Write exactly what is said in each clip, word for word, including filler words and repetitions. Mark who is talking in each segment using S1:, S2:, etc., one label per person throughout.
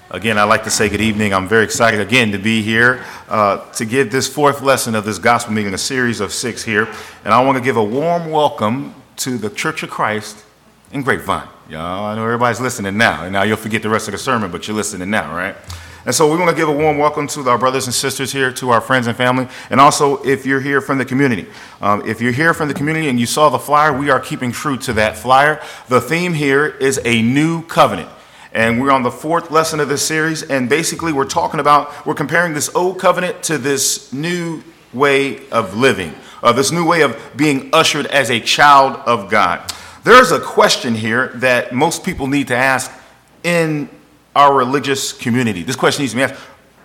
S1: Again, I'd like to say good evening. I'm very excited again to be here uh, to give this fourth lesson of this gospel meeting, a series of six here. And I want to give a warm welcome to the Church of Christ in Grapevine. Y'all, I know everybody's listening now, and now you'll forget the rest of the sermon, but you're listening now, right? And so we want to give a warm welcome to our brothers and sisters here, to our friends and family, and also if you're here from the community. Um, if you're here from the community and you saw the flyer, we are keeping true to that flyer. The theme here is a new covenant. And we're on the fourth lesson of this series, and basically we're talking about, we're comparing this old covenant to this new way of living, uh, this new way of being ushered as a child of God. There's a question here that most people need to ask in our religious community. This question needs to be asked: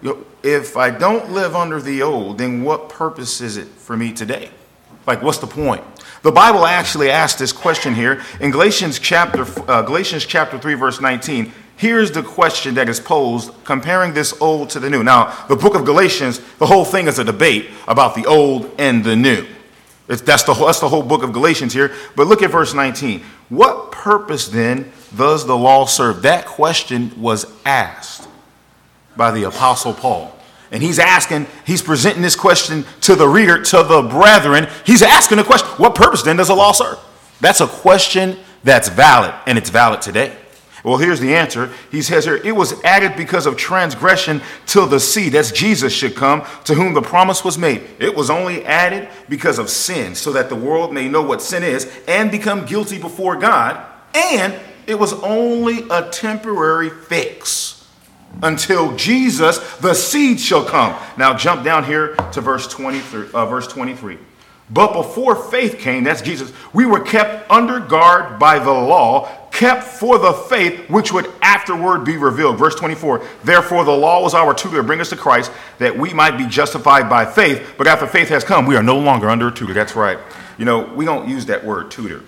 S1: if I don't live under the old, then what purpose is it for me today? Like, what's the point? The Bible actually asks this question here in Galatians chapter uh, Galatians chapter three, verse nineteen. Here's the question that is posed, comparing this old to the new. Now, the book of Galatians, the whole thing is a debate about the old and the new. It's, that's, the, that's the whole book of Galatians here. But look at verse nineteen. What purpose then does the law serve? That question was asked by the Apostle Paul. And he's asking, he's presenting this question to the reader, to the brethren. He's asking the question, what purpose then does the law serve? That's a question that's valid, and it's valid today. Well, here's the answer. He says here, it was added because of transgression till the seed, that's Jesus, should come, to whom the promise was made. It was only added because of sin, so that the world may know what sin is and become guilty before God. And it was only a temporary fix until Jesus, the seed, shall come. Now jump down here to verse twenty-three. Uh, verse twenty-three. But before faith came, that's Jesus, we were kept under guard by the law, kept for the faith which would afterward be revealed. Verse twenty-four, therefore the law was our tutor to bring us to Christ, that we might be justified by faith. But after faith has come, we are no longer under a tutor. That's right. You know, we don't use that word tutor.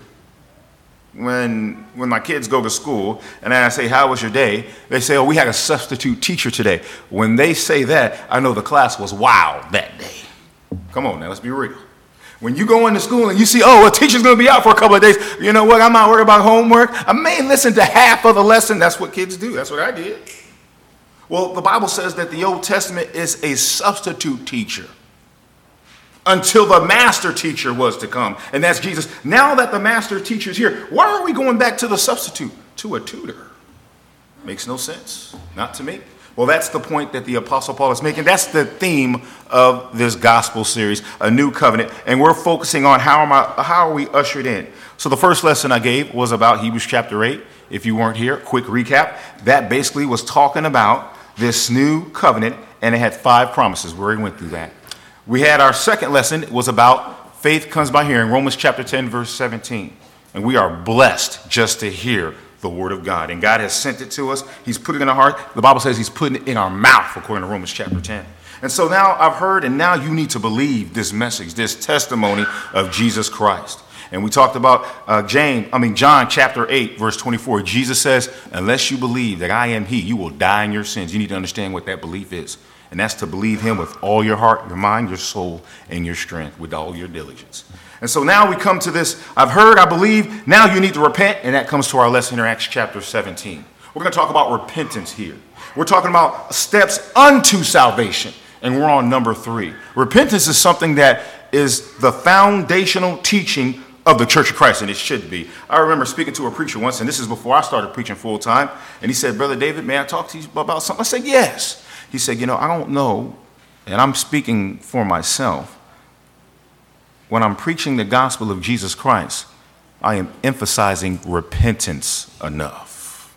S1: When when my kids go to school and I say, how was your day? They say, oh, we had a substitute teacher today. When they say that, I know the class was wild that day. Come on now, let's be real. When you go into school and you see, oh, a teacher's going to be out for a couple of days, you know what, I'm not worried about homework. I may listen to half of the lesson. That's what kids do. That's what I did. Well, the Bible says that the Old Testament is a substitute teacher until the master teacher was to come, and that's Jesus. Now that the master teacher is here, why are we going back to the substitute, to a tutor? Makes no sense. Not to me. Well, that's the point that the Apostle Paul is making. That's the theme of this gospel series, a new covenant. And we're focusing on how, am I, how are we ushered in. So the first lesson I gave was about Hebrews chapter eight. If you weren't here, quick recap. That basically was talking about this new covenant, and it had five promises. We already went through that. We had our second lesson was about faith comes by hearing, Romans chapter ten, verse seventeen. And we are blessed just to hear the word of God. And God has sent it to us. He's put it in our heart. The Bible says he's putting it in our mouth, according to Romans chapter ten. And so now I've heard, and now you need to believe this message, this testimony of Jesus Christ. And we talked about uh, James, I mean, John chapter eight, verse twenty-four. Jesus says, unless you believe that I am he, you will die in your sins. You need to understand what that belief is. And that's to believe him with all your heart, your mind, your soul, and your strength, with all your diligence. And so now we come to this, I've heard, I believe, now you need to repent, and that comes to our lesson in Acts chapter seventeen. We're going to talk about repentance here. We're talking about steps unto salvation, and we're on number three. Repentance is something that is the foundational teaching of the Church of Christ, and it should be. I remember speaking to a preacher once, and this is before I started preaching full time, and he said, Brother David, may I talk to you about something? I said, yes. He said, you know, I don't know, and I'm speaking for myself. When I'm preaching the gospel of Jesus Christ, I am emphasizing repentance enough.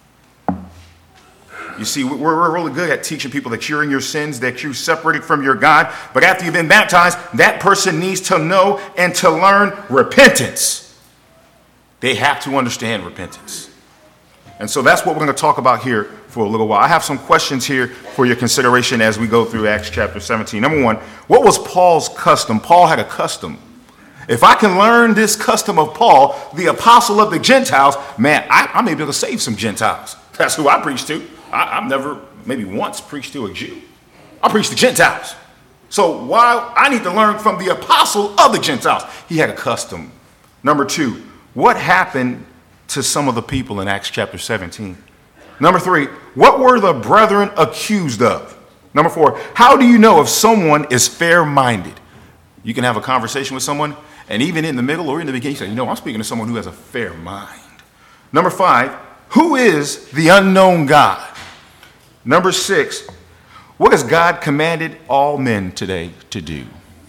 S1: You see, we're, we're really good at teaching people that you're in your sins, that you're separated from your God. But after you've been baptized, that person needs to know and to learn repentance. They have to understand repentance. And so that's what we're going to talk about here for a little while. I have some questions here for your consideration as we go through Acts chapter seventeen. Number one, what was Paul's custom? Paul had a custom. If I can learn this custom of Paul, the apostle of the Gentiles, man, I, I may be able to save some Gentiles. That's who I preach to. I, I've never, maybe once, preached to a Jew. I preach to Gentiles. So why I need to learn from the apostle of the Gentiles. He had a custom. Number two, what happened to some of the people in Acts chapter seventeen? Number three, what were the brethren accused of? Number four, how do you know if someone is fair-minded? You can have a conversation with someone, and even in the middle or in the beginning, you say, you know, I'm speaking to someone who has a fair mind. Number five, who is the unknown God? Number six, what has God commanded all men today to do?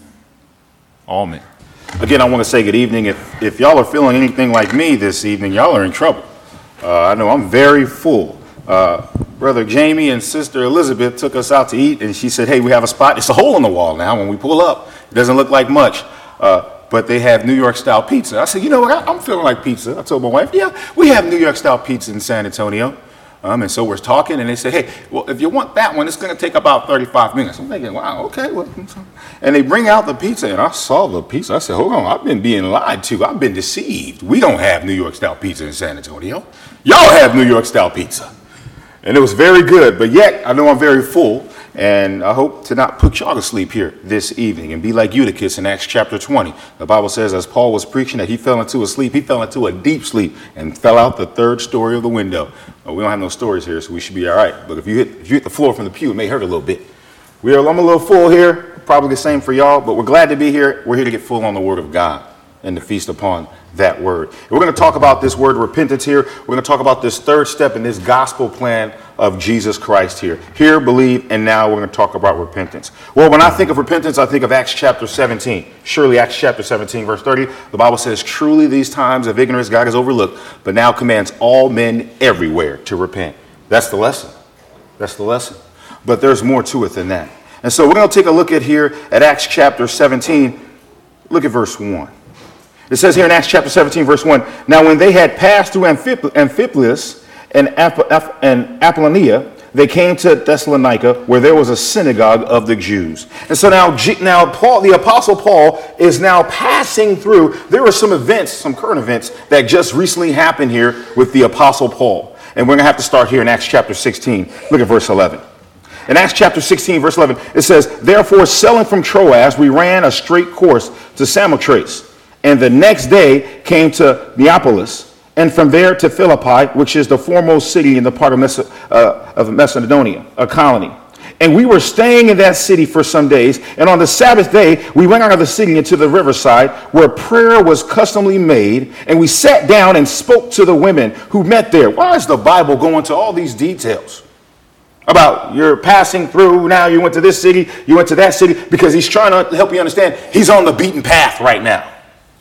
S1: All men. Again, I want to say good evening. If, if y'all are feeling anything like me this evening, y'all are in trouble. Uh, I know I'm very full. Uh, Brother Jamie and Sister Elizabeth took us out to eat, and she said, hey, we have a spot. It's a hole in the wall now. When we pull up, it doesn't look like much, uh, but they have New York-style pizza. I said, you know what, I, I'm feeling like pizza. I told my wife, yeah, we have New York-style pizza in San Antonio. Um, and so we're talking, and they said, hey, well, if you want that one, it's going to take about thirty-five minutes. I'm thinking, wow, okay. Well, and they bring out the pizza, and I saw the pizza. I said, hold on, I've been being lied to. I've been deceived. We don't have New York-style pizza in San Antonio. Y'all have New York-style pizza. And it was very good, but yet I know I'm very full, and I hope to not put y'all to sleep here this evening and be like Eutychus in Acts chapter twenty. The Bible says as Paul was preaching that he fell into a sleep, he fell into a deep sleep and fell out the third story of the window. Well, we don't have no stories here, so we should be all right. But if you hit, if you hit the floor from the pew, it may hurt a little bit. We are, I'm a little full here, probably the same for y'all, but we're glad to be here. We're here to get full on the Word of God and to feast upon that word. We're going to talk about this word repentance here. We're going to talk about this third step in this gospel plan of Jesus Christ here. Hear, believe, and now we're going to talk about repentance. Well, when I think of repentance, I think of Acts chapter seventeen. Surely Acts chapter seventeen, verse thirty, the Bible says, truly these times of ignorance God has overlooked, but now commands all men everywhere to repent. That's the lesson. That's the lesson. But there's more to it than that. And so we're going to take a look at here at Acts chapter seventeen. Look at verse one. It says here in Acts chapter seventeen, verse one, now when they had passed through Amphip- Amphipolis and, App- App- and Apollonia, they came to Thessalonica, where there was a synagogue of the Jews. And so now, G- now Paul, the Apostle Paul is now passing through. There are some events, some current events that just recently happened here with the Apostle Paul. And we're going to have to start here in Acts chapter sixteen. Look at verse eleven. In Acts chapter sixteen, verse eleven, it says, therefore, sailing from Troas, we ran a straight course to Samothrace, and the next day came to Neapolis, and from there to Philippi, which is the foremost city in the part of, Mes- uh, of Macedonia, a colony. And we were staying in that city for some days, and on the Sabbath day, we went out of the city into the riverside, where prayer was customly made, and we sat down and spoke to the women who met there. Why is the Bible going to all these details? About you're passing through, now you went to this city, you went to that city, because he's trying to help you understand he's on the beaten path right now.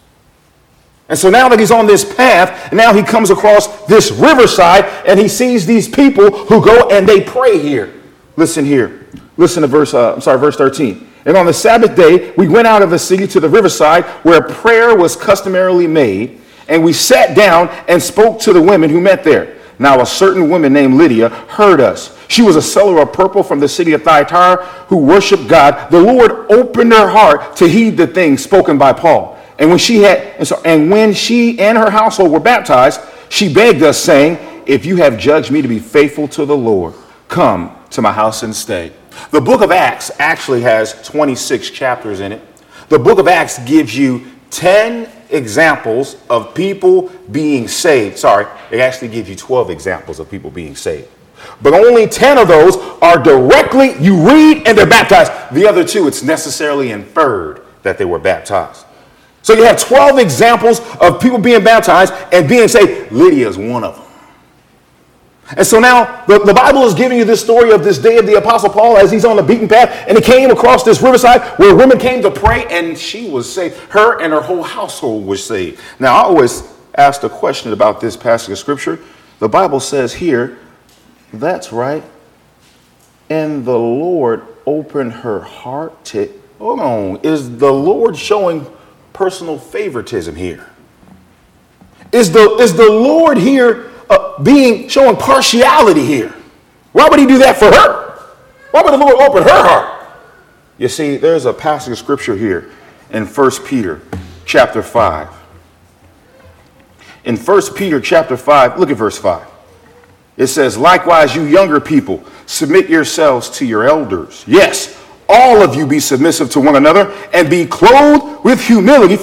S1: And so now that he's on this path, now he comes across this riverside and he sees these people who go and they pray here. Listen here. Listen to verse, uh, I'm sorry, verse thirteen. And on the Sabbath day, we went out of the city to the riverside where prayer was customarily made, and we sat down and spoke to the women who met there. Now a certain woman named Lydia heard us. She was a seller of purple from the city of Thyatira who worshiped God. The Lord opened her heart to heed the things spoken by Paul. And when she had, and, so, and when she and her household were baptized, she begged us, saying, if you have judged me to be faithful to the Lord, come to my house and stay. The book of Acts actually has twenty-six chapters in it. The book of Acts gives you ten examples of people being saved. Sorry, it actually gives you twelve examples of people being saved. But only ten of those are directly, you read and they're baptized. The other two, it's necessarily inferred that they were baptized. So you have twelve examples of people being baptized and being saved. Lydia is one of them. And so now the, the Bible is giving you this story of this day of the Apostle Paul as he's on the beaten path, and he came across this riverside where women came to pray, and she was saved. Her and her whole household was saved. Now, I always ask a question about this passage of Scripture. The Bible says here, that's right, and the Lord opened her heart to, hold on, is the Lord showing personal favoritism here? Is the, is the Lord here uh, being showing partiality here? Why would he do that for her? Why would the Lord open her heart? You see, there's a passage of Scripture here in First Peter chapter five. In First Peter chapter five, look at verse five. It says, likewise, you younger people, submit yourselves to your elders. Yes, all of you be submissive to one another and be clothed with humility, for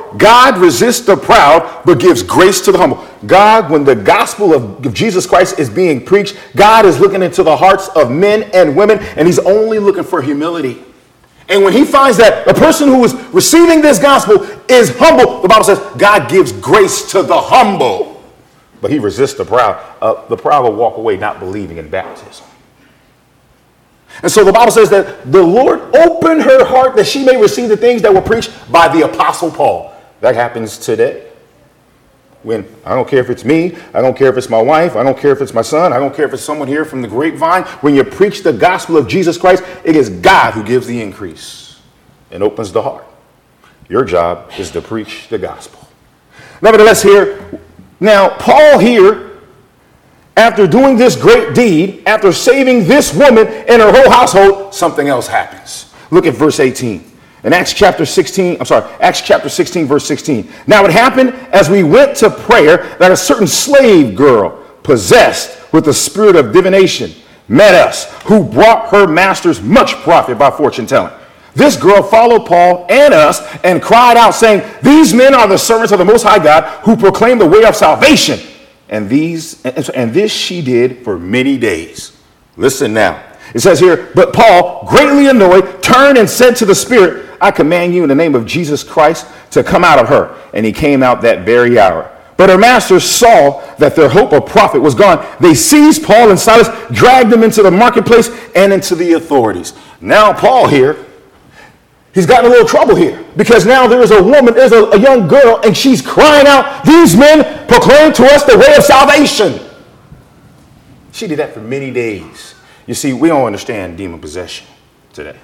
S2: God resists the proud, but gives grace to the humble. God, when the gospel of Jesus Christ is being preached, God is looking into the hearts of men and women, and he's only looking for humility. And when he finds that the person who is receiving this gospel is humble, the Bible says God gives grace to the humble, but he resists the proud. Uh, the proud will walk away not believing in baptism. And so the Bible says that the Lord opened her heart that she may receive the things that were preached by the Apostle Paul. That happens today. When I don't care if it's me, I don't care if it's my wife, I don't care if it's my son, I don't care if it's someone here from the grapevine. When you preach the gospel of Jesus Christ, it is God who gives the increase and opens the heart. Your job is to preach the gospel. Nevertheless, here, now Paul here, after doing this great deed, after saving this woman and her whole household, something else happens. Look at verse eighteen. In Acts chapter sixteen, I'm sorry, Acts chapter sixteen, verse sixteen. Now it happened as we went to prayer that a certain slave girl possessed with the spirit of divination met us, who brought her masters much profit by fortune telling. This girl followed Paul and us and cried out, saying, these men are the servants of the Most High God, who proclaim the way of salvation. And these and this she did for many days. Listen now. It says here, but Paul, greatly annoyed, turned and said to the spirit, I command you in the name of Jesus Christ to come out of her. And he came out that very hour. But her masters saw that their hope of profit was gone. They seized Paul and Silas, dragged them into the marketplace and into the authorities. Now Paul here, he's gotten a little trouble here, because now there is a woman, there's a, a young girl, and she's crying out, these men proclaim to us the way of salvation. She did that for many days. You see, we don't understand demon possession today.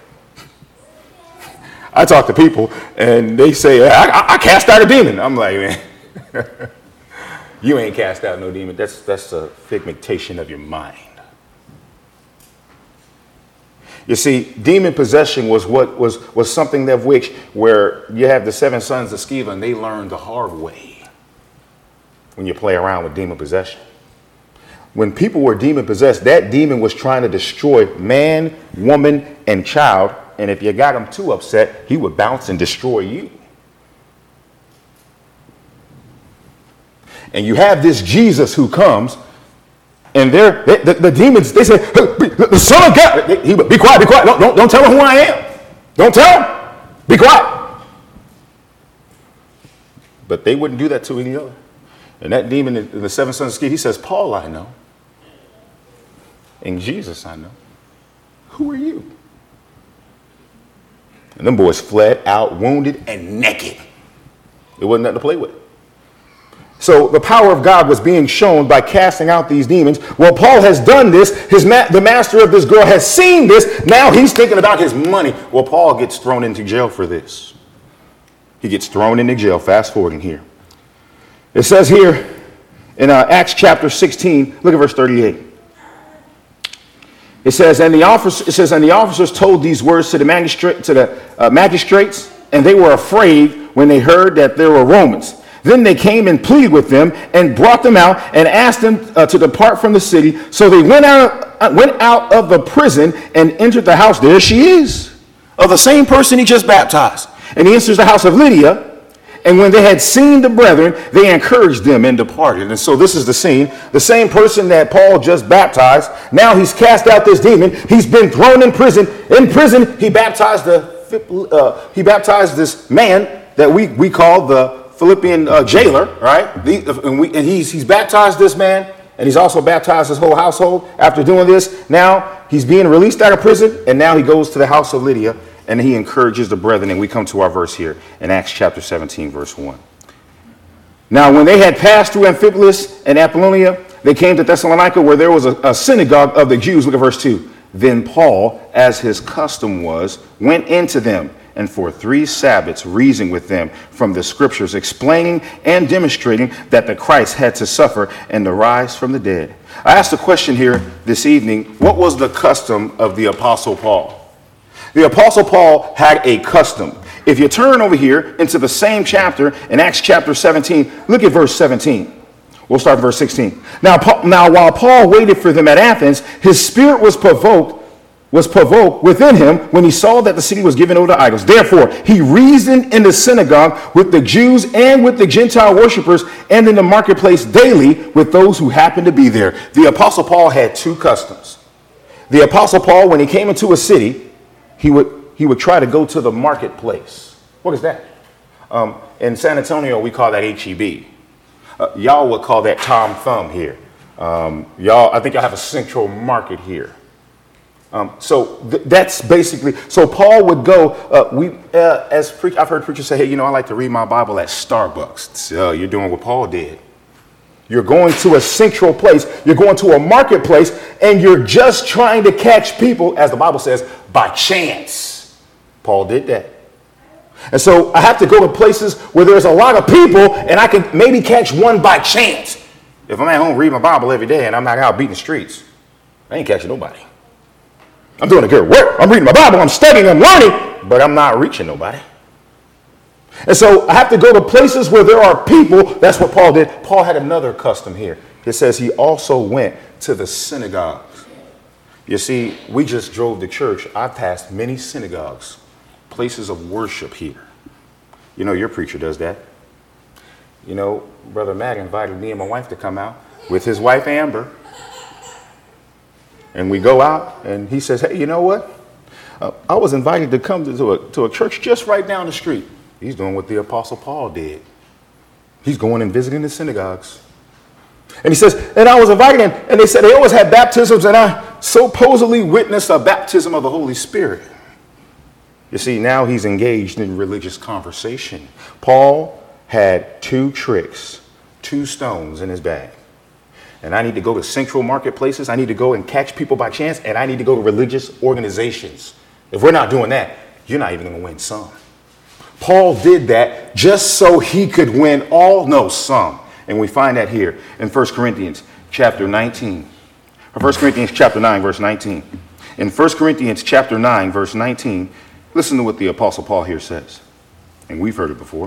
S2: I talk to people and they say, I, I, I cast out a demon. I'm like, man, you ain't cast out no demon. That's, that's a figmentation of your mind. You see, demon possession was what was, was something of which where you have the seven sons of Sceva, and they learned the hard way when you play around with demon possession. When people were demon possessed, that demon was trying to destroy man, woman, and child. And if you got him too upset, he would bounce and destroy you. And you have this Jesus who comes, and they're, they, the, the demons, they say, the Son of God, they, he, be quiet, be quiet. Don't, don't, don't tell him who I am. Don't tell him. Be quiet. But they wouldn't do that to any other. And that demon in the seven sons of Sceva, he says, Paul, I know. And Jesus, I know. Who are you? And them boys fled out, wounded and naked. It wasn't nothing to play with. So the power of God was being shown by casting out these demons. Well, Paul has done this. His ma- the master of this girl has seen this. Now he's thinking about his money. Well, Paul gets thrown into jail for this. He gets thrown into jail. Fast forwarding here. It says here in uh, Acts chapter sixteen, look at verse thirty-eight. It says, and the officers, it says, and the officers told these words to the magistrate, to the uh, magistrates, and they were afraid when they heard that there were Romans. Then they came and pleaded with them and brought them out and asked them uh, to depart from the city. So they went out, uh, went out of the prison and entered the house. There she is, of the same person he just baptized. And he enters the house of Lydia. And when they had seen the brethren, they encouraged them and departed. And so this is the scene. The same person that Paul just baptized, now he's cast out this demon. He's been thrown in prison. In prison, he baptized the uh, he baptized this man that we, we call the Philippian uh, jailer, right? The, and we, and he's, he's baptized this man, and he's also baptized his whole household. After doing this, now he's being released out of prison, and now he goes to the house of Lydia. And he encourages the brethren, and we come to our verse here in Acts chapter seventeen, verse one. Now, when they had passed through Amphipolis and Apollonia, they came to Thessalonica, where there was a, a synagogue of the Jews. Look at verse two. Then Paul, as his custom was, went into them, and for three Sabbaths reasoned with them from the scriptures, explaining and demonstrating that the Christ had to suffer and to rise from the dead. I asked a question here this evening. What was the custom of the Apostle Paul? The Apostle Paul had a custom. If you turn over here into the same chapter in Acts chapter seventeen, look at verse seventeen. We'll start at verse sixteen. Now, now while Paul waited for them at Athens, his spirit was provoked was provoked within him when he saw that the city was given over to idols. Therefore, he reasoned in the synagogue with the Jews and with the Gentile worshipers, and in the marketplace daily with those who happened to be there. The Apostle Paul had two customs. The Apostle Paul, when he came into a city, he would, he would try to go to the marketplace. What is that? Um, in San Antonio, we call that H E B. Uh, y'all would call that Tom Thumb here. Um, y'all, I think y'all have a central market here. Um, so th- that's basically, so Paul would go, uh, we, uh, as pre- I've heard preachers say, hey, you know, I like to read my Bible at Starbucks. So you're doing what Paul did. You're going to a central place, you're going to a marketplace, and you're just trying to catch people, as the Bible says, by chance. Paul did that. And so I have to go to places where there's a lot of people, and I can maybe catch one by chance. If I'm at home reading my Bible every day and I'm not out beating the streets, I ain't catching nobody. I'm doing a good work. I'm reading my Bible. I'm studying. I'm learning. But I'm not reaching nobody. And so I have to go to places where there are people. That's what Paul did. Paul had another custom here. It says he also went to the synagogues. You see, we just drove to church. I passed many synagogues, places of worship here. You know, your preacher does that. You know, Brother Matt invited me and my wife to come out with his wife, Amber. And we go out, and he says, hey, you know what? Uh, I was invited to come to, to, a, to a church just right down the street. He's doing what the Apostle Paul did. He's going and visiting the synagogues. And he says, and I was invited, and, and they said they always had baptisms, and I supposedly witnessed a baptism of the Holy Spirit. You see, now he's engaged in religious conversation. Paul had two tricks, two stones in his bag. And I need to go to central marketplaces. I need to go and catch people by chance. And I need to go to religious organizations. If we're not doing that, you're not even going to win some. Paul did that just so he could win all, no, some. And we find that here in First Corinthians chapter nineteen. Or First Corinthians chapter nine, verse nineteen. In First Corinthians chapter nine, verse nineteen, listen to what the Apostle Paul here says. And we've heard it before.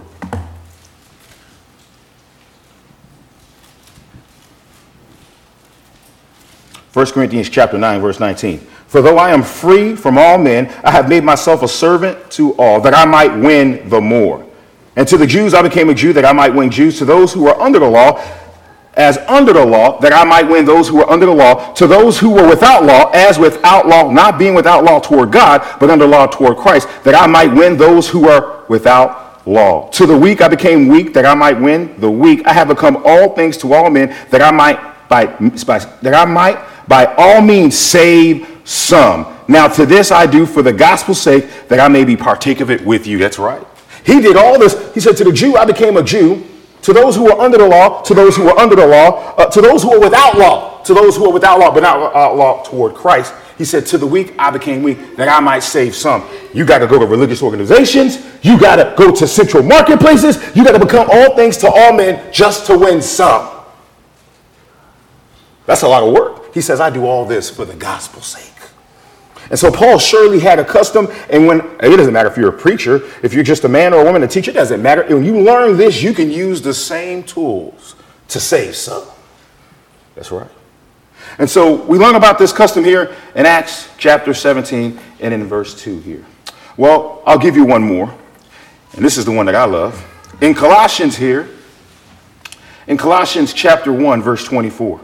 S2: First Corinthians chapter nine, verse nineteen. For though I am free from all men, I have made myself a servant to all, that I might win the more. And to the Jews I became a Jew, that I might win Jews. To those who are under the law, as under the law, that I might win those who are under the law. To those who were without law, as without law, not being without law toward God, but under law toward Christ, that I might win those who are without law. To the weak I became weak, that I might win the weak. I have become all things to all men, that I might by, by that I might by all means save some. Now to this I do for the gospel's sake, that I may be partake of it with you. That's right. He did all this. He said, to the Jew I became a Jew. To those who are under the law, to those who are under the law, uh, to those who are without law, to those who are without law, but not without law toward Christ. He said, to the weak I became weak, that I might save some. You got to go to religious organizations. You got to go to central marketplaces. You got to become all things to all men just to win some. That's a lot of work. He says, I do all this for the gospel's sake. And so Paul surely had a custom. And when it doesn't matter if you're a preacher, if you're just a man or a woman, a teacher, it doesn't matter. When you learn this, you can use the same tools to save some. That's right. And so we learn about this custom here in Acts chapter seventeen and in verse two here. Well, I'll give you one more. And this is the one that I love. In Colossians here, in Colossians chapter one, verse twenty-four.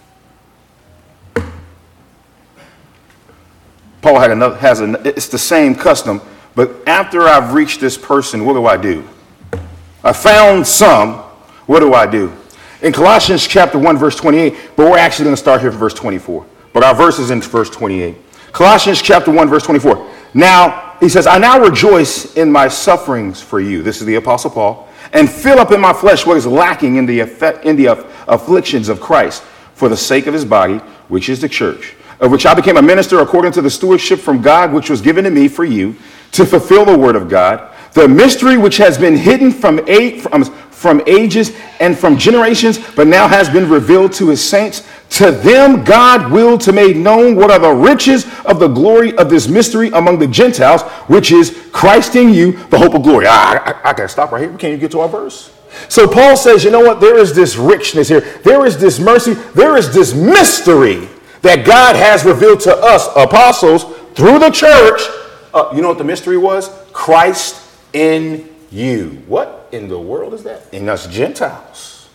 S2: Paul had another, has a, it's the same custom, but after I've reached this person, what do I do? I found some, what do I do? In Colossians chapter one, verse twenty-eight, but we're actually going to start here from verse twenty-four. But our verse is in verse twenty-eight. Colossians chapter one, verse twenty-four. Now, he says, I now rejoice in my sufferings for you. This is the Apostle Paul. And fill up in my flesh what is lacking in the, effect, in the afflictions of Christ for the sake of his body, which is the church, of which I became a minister according to the stewardship from God, which was given to me for you, to fulfill the word of God, the mystery which has been hidden from, eight, from, from ages and from generations, but now has been revealed to his saints. To them God willed to make known what are the riches of the glory of this mystery among the Gentiles, which is Christ in you, the hope of glory. I, I, I got to stop right here. We can't even get to our verse. So Paul says, you know what? There is this richness here. There is this mercy. There is this mystery that God has revealed to us, apostles, through the church. Uh, you know what the mystery was? Christ in you. What in the world is that? In us Gentiles.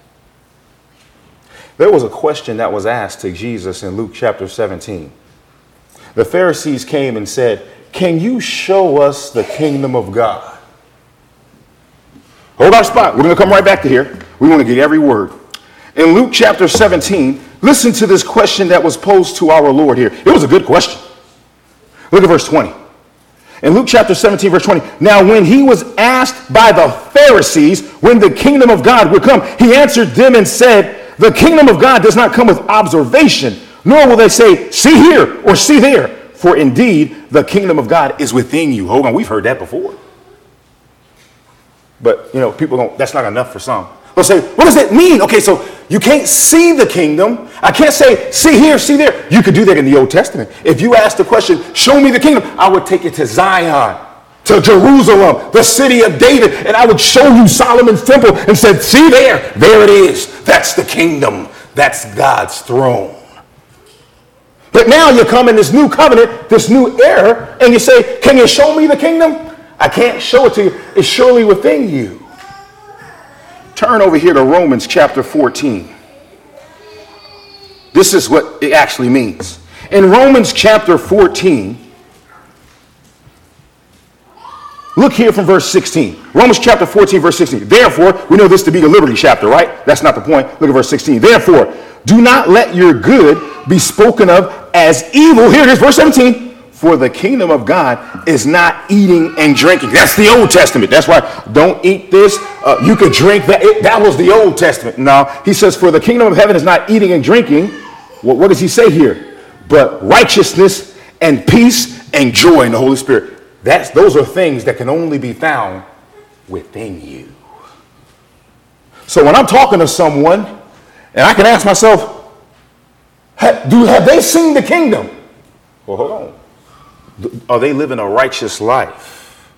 S2: There was a question that was asked to Jesus in Luke chapter seventeen. The Pharisees came and said, can you show us the kingdom of God? Hold our spot. We're going to come right back to here. We want to get every word. In Luke chapter seventeen, listen to this question that was posed to our Lord here. It was a good question. Look at verse twenty. In Luke chapter seventeen, verse twenty, now when he was asked by the Pharisees when the kingdom of God would come, he answered them and said, the kingdom of God does not come with observation, nor will they say, see here or see there. For indeed, the kingdom of God is within you. Hold on, we've heard that before. But, you know, people don't, that's not enough for some. They'll say, what does that mean? Okay, so you can't see the kingdom. I can't say, see here, see there. You could do that in the Old Testament. If you asked the question, show me the kingdom, I would take you to Zion, to Jerusalem, the city of David, and I would show you Solomon's temple and said, see there, there it is. That's the kingdom. That's God's throne. But now you come in this new covenant, this new era, and you say, can you show me the kingdom? I can't show it to you. It's surely within you. Turn over here to Romans chapter fourteen. This is what it actually means. In Romans chapter fourteen, look here from verse sixteen. Romans chapter fourteen, verse sixteen. Therefore, we know this to be the liberty chapter, right? That's not the point. Look at verse sixteen. Therefore, do not let your good be spoken of as evil. Here it is, verse seventeen. For the kingdom of God is not eating and drinking. That's the Old Testament. That's why don't eat this. Uh, you could drink that. It, that was the Old Testament. Now, he says, for the kingdom of heaven is not eating and drinking. Well, what does he say here? But righteousness and peace and joy in the Holy Spirit. That's, those are things that can only be found within you. So when I'm talking to someone, and I can ask myself, do, have they seen the kingdom? Well, hold on. Are they living a righteous life?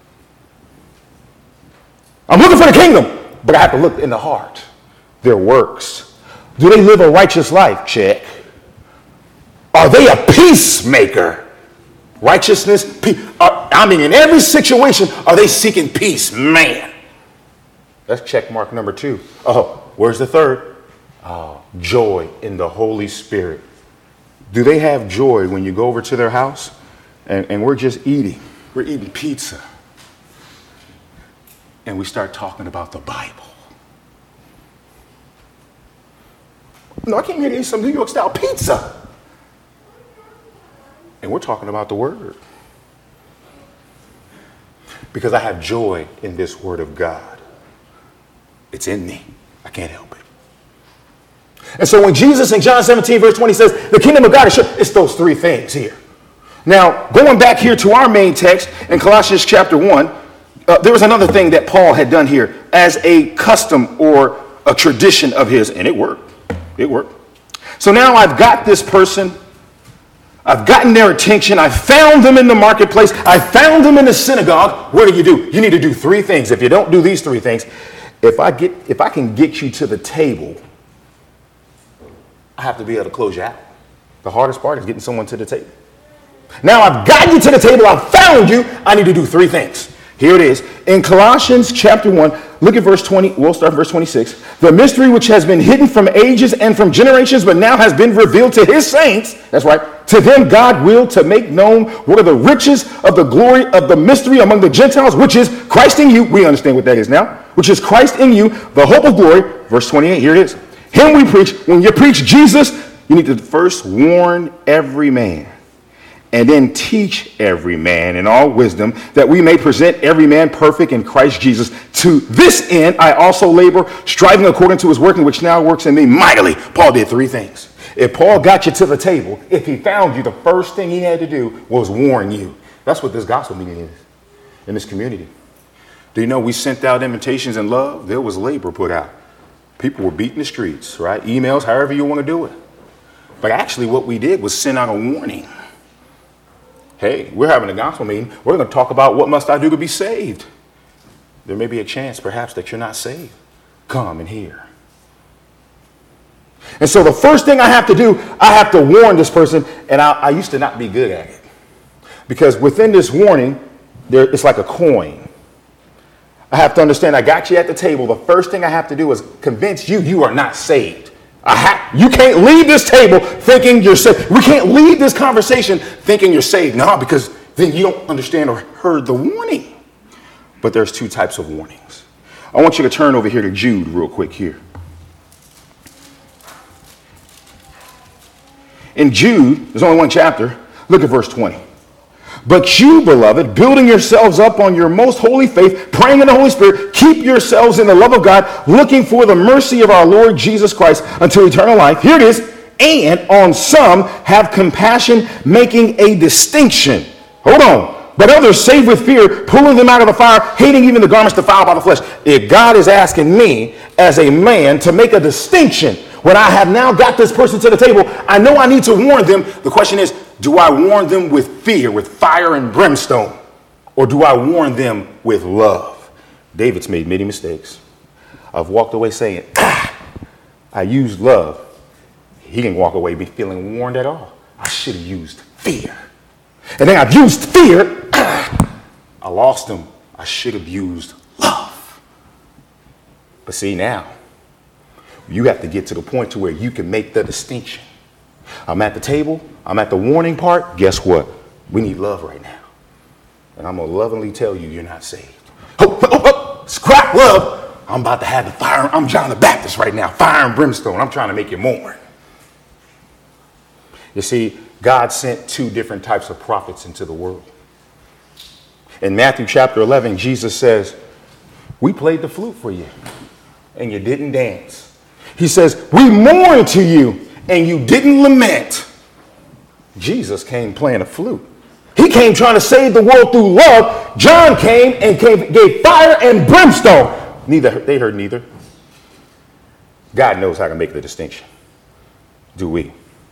S2: I'm looking for the kingdom, but I have to look in the heart, their works. Do they live a righteous life? Check. Are they a peacemaker? Righteousness, peace. Are, I mean, in every situation, are they seeking peace? Man. That's check mark number two. Oh, where's the third? Oh, joy in the Holy Spirit. Do they have joy when you go over to their house? And, and we're just eating. We're eating pizza. And we start talking about the Bible. No, I came here to eat some New York style pizza. And we're talking about the word. Because I have joy in this word of God. It's in me. I can't help it. And so when Jesus in John seventeen, verse twenty says, the kingdom of God is sure, it's those three things here. Now, going back here to our main text in Colossians chapter one, uh, there was another thing that Paul had done here as a custom or a tradition of his, and it worked. It worked. So now I've got this person. I've gotten their attention. I found them in the marketplace. I found them in the synagogue. What do you do? You need to do three things. If you don't do these three things, if I get, if I can get you to the table, I have to be able to close you out. The hardest part is getting someone to the table. Now I've gotten you to the table. I've found you. I need to do three things. Here it is. In Colossians chapter one, look at verse twenty. We'll start verse twenty-six. The mystery which has been hidden from ages and from generations, but now has been revealed to his saints. That's right. To them God willed to make known what are the riches of the glory of the mystery among the Gentiles, which is Christ in you. We understand what that is now. Which is Christ in you, the hope of glory. Verse twenty-eight. Here it is. Him we preach. When you preach Jesus, you need to first warn every man, and then teach every man in all wisdom, that we may present every man perfect in Christ Jesus. To this end I also labor, striving according to his working, which now works in me mightily. Paul did three things. If Paul got you to the table, if he found you, the first thing he had to do was warn you. That's what this gospel meeting is in this community. Do you know we sent out invitations in love? There was labor put out. People were beating the streets, right? Emails, however you want to do it. But actually what we did was send out a warning. Hey, we're having a gospel meeting. We're going to talk about what must I do to be saved. There may be a chance perhaps that you're not saved. Come and hear. And so the first thing I have to do, I have to warn this person. And I, I used to not be good at it. Because within this warning, there, it's like a coin. I have to understand, I got you at the table. The first thing I have to do is convince you you are not saved. I ha- you can't leave this table thinking you're saved. We can't leave this conversation thinking you're saved. No, because then you don't understand or heard the warning. But there's two types of warnings. I want you to turn over here to Jude real quick here. In Jude, there's only one chapter. Look at verse twenty. But you, beloved, building yourselves up on your most holy faith, praying in the Holy Spirit, keep yourselves in the love of God, looking for the mercy of our Lord Jesus Christ unto eternal life. Here it is. And on some have compassion, making a distinction. Hold on. But others save with fear, pulling them out of the fire, hating even the garments defiled by the flesh. If God is asking me as a man to make a distinction, when I have now got this person to the table, I know I need to warn them. The question is, do I warn them with fear, with fire and brimstone? Or do I warn them with love? David's made many mistakes. I've walked away saying, ah, I used love. He didn't walk away be feeling warned at all. I should have used fear. And then I've used fear. Ah, I lost him. I should have used love. But see now, you have to get to the point to where you can make the distinction. I'm at the table. I'm at the warning part. Guess what? We need love right now. And I'm going to lovingly tell you you're not saved. Oh, oh, oh, scrap love. I'm about to have the fire. I'm John the Baptist right now. Fire and brimstone. I'm trying to make you mourn. You see, God sent two different types of prophets into the world. In Matthew chapter eleven, Jesus says, we played the flute for you and you didn't dance. He says, we mourned to you and you didn't lament. Jesus came playing a flute. He came trying to save the world through love. John came and came, gave fire and brimstone. Neither, they heard neither. God knows how to make the distinction. Do we?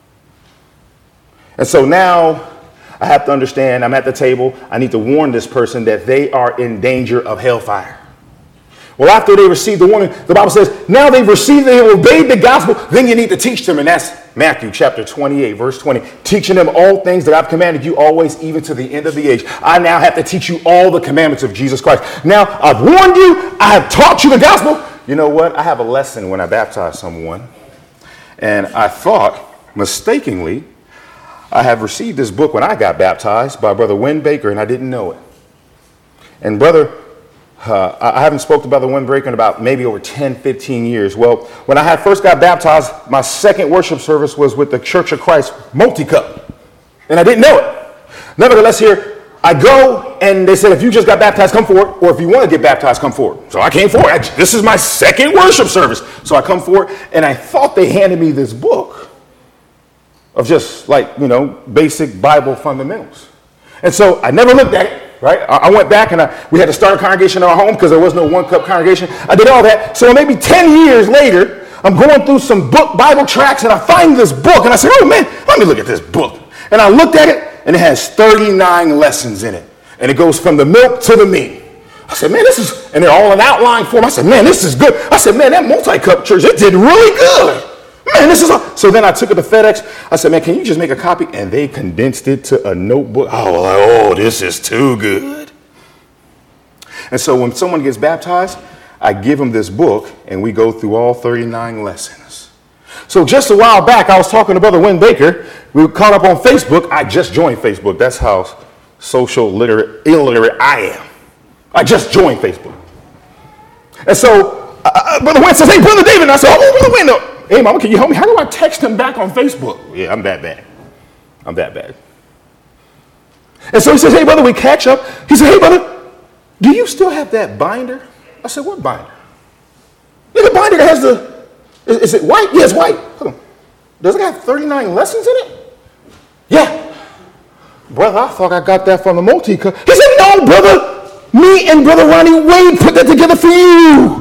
S2: And so now I have to understand, I'm at the table. I need to warn this person that they are in danger of hellfire. Well, after they received the warning, the Bible says, now they've received, they obeyed the gospel, then you need to teach them. And that's Matthew chapter twenty-eight, verse twenty. Teaching them all things that I've commanded you always, even to the end of the age. I now have to teach you all the commandments of Jesus Christ. Now, I've warned you. I have taught you the gospel. You know what? I have a lesson when I baptize someone. And I thought, mistakenly, I have received this book when I got baptized by Brother Win Baker, and I didn't know it. And Brother... Uh, I haven't spoken to Brother Win Baker in about maybe over ten, fifteen years. Well, when I had first got baptized, my second worship service was with the Church of Christ multi-cup. And I didn't know it. Nevertheless, here I go and they said, if you just got baptized, come forward. Or if you want to get baptized, come forward. So I came forward. I, this is my second worship service. So I come forward and I thought they handed me this book of just like, you know, basic Bible fundamentals. And so I never looked at it. Right? I went back and I, we had to start a congregation in our home because there was no one-cup congregation. I did all that. So maybe ten years later, I'm going through some book Bible tracts and I find this book and I said, oh man, let me look at this book. And I looked at it and it has thirty-nine lessons in it. And it goes from the milk to the meat. I said, man, this is, and they're all in outline form. I said, man, this is good. I said, man, that multi-cup church, it did really good. Man, this is all. So then I took it to FedEx. I said, man, can you just make a copy? And they condensed it to a notebook. I was like, oh, this is too good. And so when someone gets baptized, I give them this book and we go through all thirty-nine lessons. So just a while back, I was talking to Brother Win Baker. We were caught up on Facebook. I just joined Facebook. That's how social literate, illiterate I am. I just joined Facebook. And so uh, Brother Win says, hey, Brother David. And I said, oh, Brother Win, no. Hey, Mama, can you help me? How do I text him back on Facebook? Yeah, I'm that bad. I'm that bad. And so he says, hey, brother, we catch up. He said, hey, brother, do you still have that binder? I said, what binder? Yeah, the binder that has the, is, is it white? Yeah, it's white. Hold on. Does it have thirty-nine lessons in it? Yeah. Brother, I thought I got that from the multi-cup. He said, no, brother. Me and Brother Ronnie Wade put that together for you.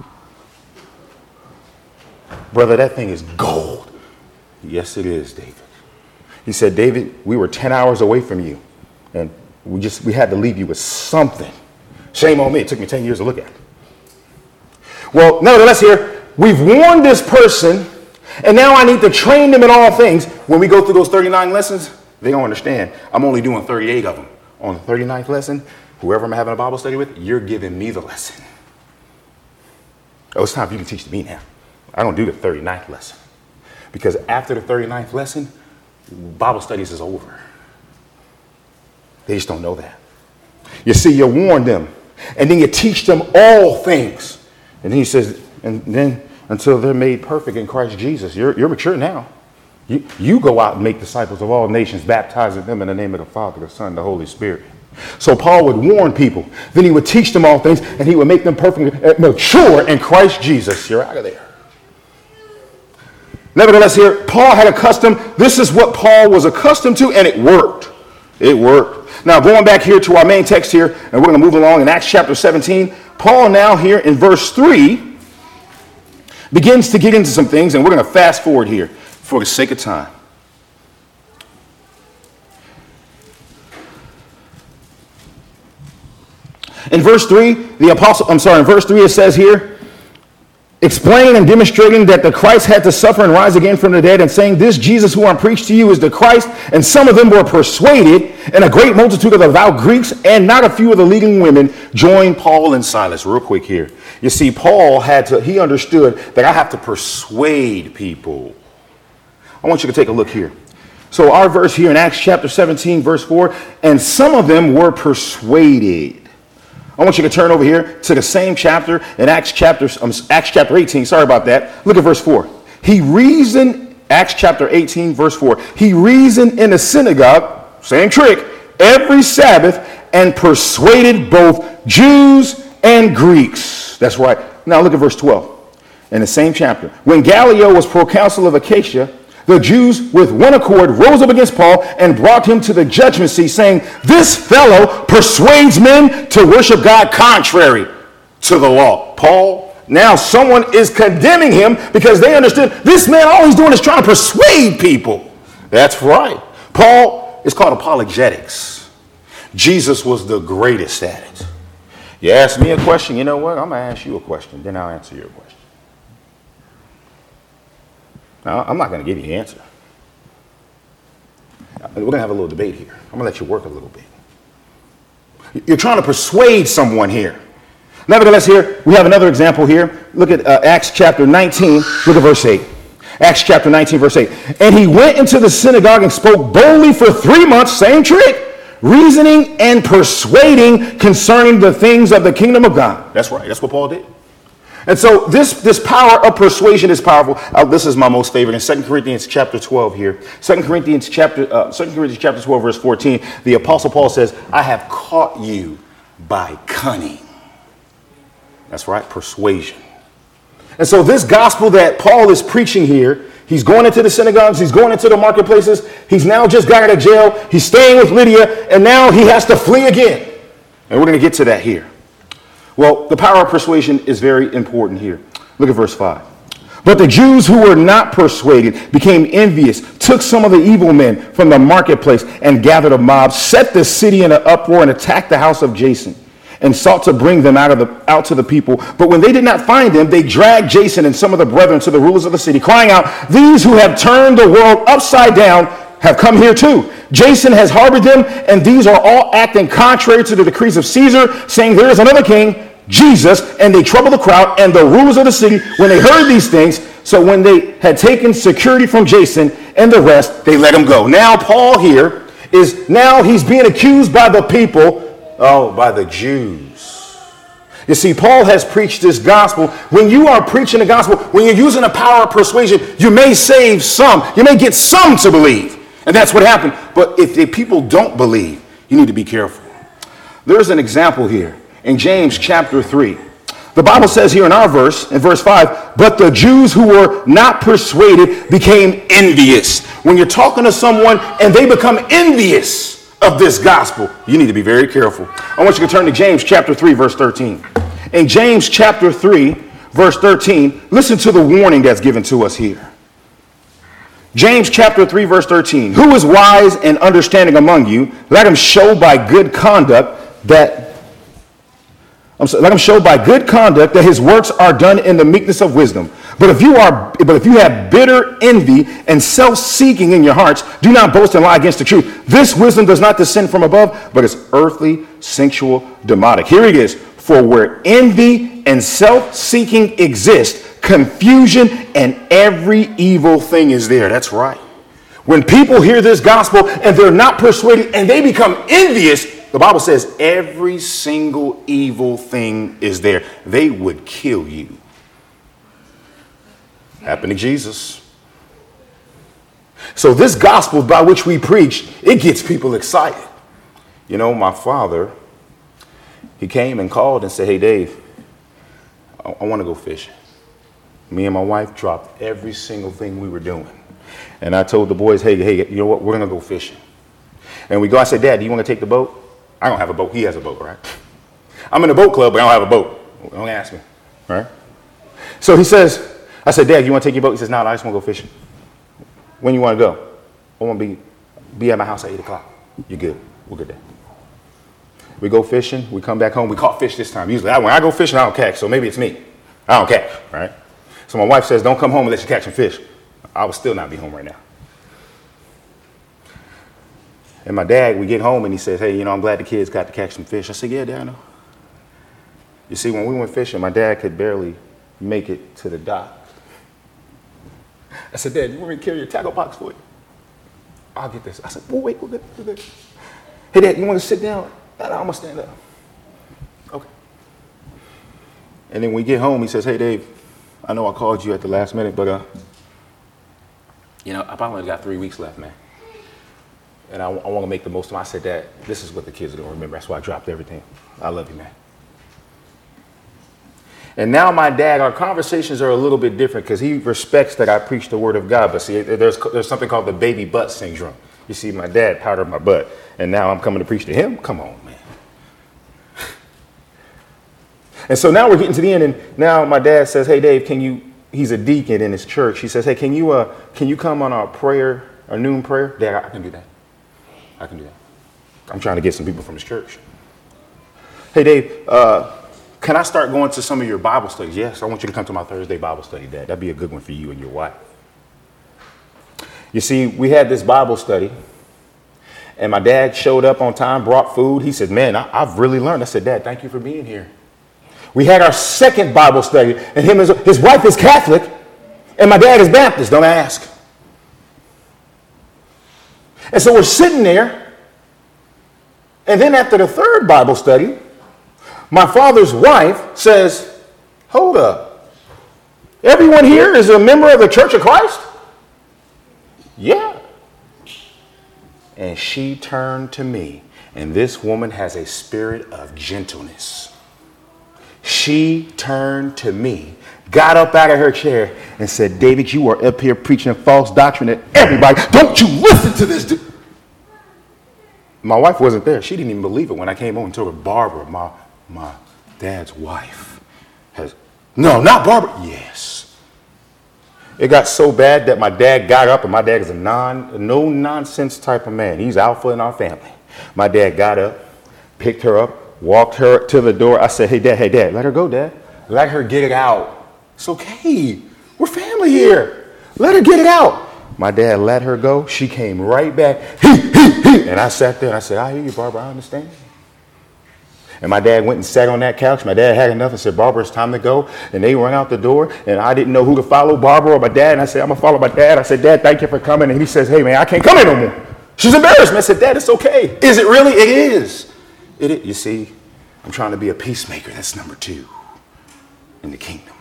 S2: Brother, that thing is gold. Yes, it is, David. He said, David, we were ten hours away from you. And we just, we had to leave you with something. Shame on me. It took me ten years to look at it. Well, nevertheless here, we've warned this person. And now I need to train them in all things. When we go through those thirty-nine lessons, they don't understand. I'm only doing thirty-eight of them. On the thirty-ninth lesson, whoever I'm having a Bible study with, you're giving me the lesson. Oh, it's time for you to teach to me now. I don't do the thirty-ninth lesson. Because after the thirty-ninth lesson, Bible studies is over. They just don't know that. You see, you warn them, and then you teach them all things. And then he says, and then until they're made perfect in Christ Jesus. You're, you're mature now. You, you go out and make disciples of all nations, baptizing them in the name of the Father, the Son, and the Holy Spirit. So Paul would warn people. Then he would teach them all things, and he would make them perfect, mature in Christ Jesus. You're out of there. Nevertheless, here, Paul had a custom. This is what Paul was accustomed to, and it worked. It worked. Now, going back here to our main text here, and we're going to move along in Acts chapter seventeen, Paul now here in verse three begins to get into some things, and we're going to fast forward here for the sake of time. In verse three, the apostle, I'm sorry, in verse three it says here, explaining and demonstrating that the Christ had to suffer and rise again from the dead, and saying, this Jesus who I preach to you is the Christ. And some of them were persuaded, and a great multitude of the devout Greeks and not a few of the leading women joined Paul and Silas. Real quick here. You see, Paul had to, he understood that I have to persuade people. I want you to take a look here. So our verse here in Acts chapter seventeen, verse four, and some of them were persuaded. I want you to turn over here to the same chapter in Acts chapter, um, Acts chapter eighteen. Sorry about that. Look at verse four. He reasoned, Acts chapter eighteen, verse four. He reasoned in the synagogue, same trick, every Sabbath, and persuaded both Jews and Greeks. That's right. Now look at verse twelve in the same chapter. When Gallio was proconsul of Achaia, the Jews with one accord rose up against Paul and brought him to the judgment seat, saying, this fellow persuades men to worship God contrary to the law. Paul, now someone is condemning him because they understood this man, all he's doing is trying to persuade people. That's right. Paul is called apologetics. Jesus was the greatest at it. You ask me a question, you know what? I'm going to ask you a question, then I'll answer your question. Now, I'm not going to give you the answer. We're going to have a little debate here. I'm going to let you work a little bit. You're trying to persuade someone here. Nevertheless, here, we have another example here. Look at uh, Acts chapter nineteen. Look at verse eight. Acts chapter nineteen, verse eight. And he went into the synagogue and spoke boldly for three months, same trick, reasoning and persuading concerning the things of the kingdom of God. That's right. That's what Paul did. And so this, this power of persuasion is powerful. Uh, this is my most favorite in Second Corinthians chapter twelve here. Second Corinthians chapter uh, Second Corinthians chapter twelve, verse fourteen. The apostle Paul says, I have caught you by cunning. That's right, persuasion. And so this gospel that Paul is preaching here, he's going into the synagogues, he's going into the marketplaces, he's now just got out of jail, he's staying with Lydia, and now he has to flee again. And we're going to get to that here. Well, the power of persuasion is very important here. Look at verse five. But the Jews who were not persuaded became envious, took some of the evil men from the marketplace and gathered a mob, set the city in an uproar and attacked the house of Jason and sought to bring them out of the out to the people. But when they did not find them, they dragged Jason and some of the brethren to the rulers of the city, crying out, these who have turned the world upside down have come here too. Jason has harbored them, and these are all acting contrary to the decrees of Caesar, saying there is another king, Jesus, and they troubled the crowd and the rulers of the city when they heard these things. So when they had taken security from Jason and the rest, they let him go. Now Paul here is, now he's being accused by the people, oh, by the Jews. You see, Paul has preached this gospel. When you are preaching the gospel, when you're using the power of persuasion, you may save some. You may get some to believe. And that's what happened. But if the people don't believe, you need to be careful. There's an example here in James chapter three. The Bible says here in our verse, in verse five, but the Jews who were not persuaded became envious. When you're talking to someone and they become envious of this gospel, you need to be very careful. I want you to turn to James chapter three, verse thirteen. In James chapter three, verse thirteen, listen to the warning that's given to us here. James chapter three, verse thirteen. Who is wise and understanding among you? Let him show by good conduct that I'm sorry, let him show by good conduct that his works are done in the meekness of wisdom. But if you are, but if you have bitter envy and self-seeking in your hearts, do not boast and lie against the truth. This wisdom does not descend from above, but is earthly, sensual, demonic. Here it is. For where envy and self-seeking exist, confusion and every evil thing is there. That's right. When people hear this gospel and they're not persuaded and they become envious, the Bible says every single evil thing is there. They would kill you. Happened to Jesus. So this gospel by which we preach, it gets people excited. You know, my father, he came and called and said, hey, Dave, I, I want to go fishing. Me and my wife dropped every single thing we were doing. And I told the boys, hey, hey, you know what? We're going to go fishing. And we go, I said, Dad, do you want to take the boat? I don't have a boat. He has a boat, right? I'm in a boat club, but I don't have a boat. Don't ask me, right? So he says, I said, Dad, you want to take your boat? He says, no, no, I just want to go fishing. When you want to go? I want to be, be at my house at eight o'clock. You good? We're good, Dad. We go fishing. We come back home. We caught fish this time. Usually, when I go fishing, I don't catch. So maybe it's me. I don't catch, right? So my wife says, don't come home unless you catch some fish. I would still not be home right now. And my dad, we get home and he says, hey, you know, I'm glad the kids got to catch some fish. I said, yeah, Dad, I know. You see, when we went fishing, my dad could barely make it to the dock. I said, Dad, you want me to carry your tackle box for you? I'll get this. I said, well, wait, we're good, we're good. Hey, Dad, you want to sit down? I'm going to stand up. Okay. And then when we get home, he says, hey, Dave, I know I called you at the last minute, but, uh, you know, I probably got three weeks left, man. And I, I want to make the most of it. I said, Dad, this is what the kids are going to remember. That's why I dropped everything. I love you, man. And now my dad, our conversations are a little bit different because he respects that I preach the word of God. But see, there's, there's something called the baby butt syndrome. You see, my dad powdered my butt, and now I'm coming to preach to him? Come on, man. And so now we're getting to the end, and now my dad says, hey, Dave, can you, he's a deacon in his church. He says, hey, can you, uh, can you come on our prayer, our noon prayer? Dad, I can do that. I can do that. I'm trying to get some people from his church. Hey, Dave, uh, can I start going to some of your Bible studies? Yes, I want you to come to my Thursday Bible study, Dad. That'd be a good one for you and your wife. You see, we had this Bible study, and my dad showed up on time, brought food. He said, man, I, I've really learned. I said, Dad, thank you for being here. We had our second Bible study, and him, his, his wife is Catholic, and my dad is Baptist. Don't ask. And so we're sitting there, and then after the third Bible study, my father's wife says, hold up. Everyone here is a member of the Church of Christ? Yeah. And she turned to me, and this woman has a spirit of gentleness. She turned to me, got up out of her chair, and said, David, you are up here preaching false doctrine at everybody. Don't you listen to this dude. My wife wasn't there. She didn't even believe it when I came home and told her, Barbara, my, my dad's wife, has, no, not Barbara. Yes. It got so bad that my dad got up, and my dad is a non, no nonsense type of man. He's alpha in our family. My dad got up, picked her up, walked her to the door. I said, hey, Dad, hey, Dad, let her go, Dad. Let her get it out. It's okay. We're family here. Let her get it out. My dad let her go. She came right back. And I sat there and I said, I hear you, Barbara. I understand. And my dad went and sat on that couch. My dad had enough and said, Barbara, it's time to go. And they ran out the door. And I didn't know who to follow, Barbara or my dad. And I said, I'm going to follow my dad. I said, Dad, thank you for coming. And he says, hey, man, I can't come in no more. She's embarrassed. And I said, Dad, it's okay. Is it really? It is. It is. You see, I'm trying to be a peacemaker. That's number two in the kingdom.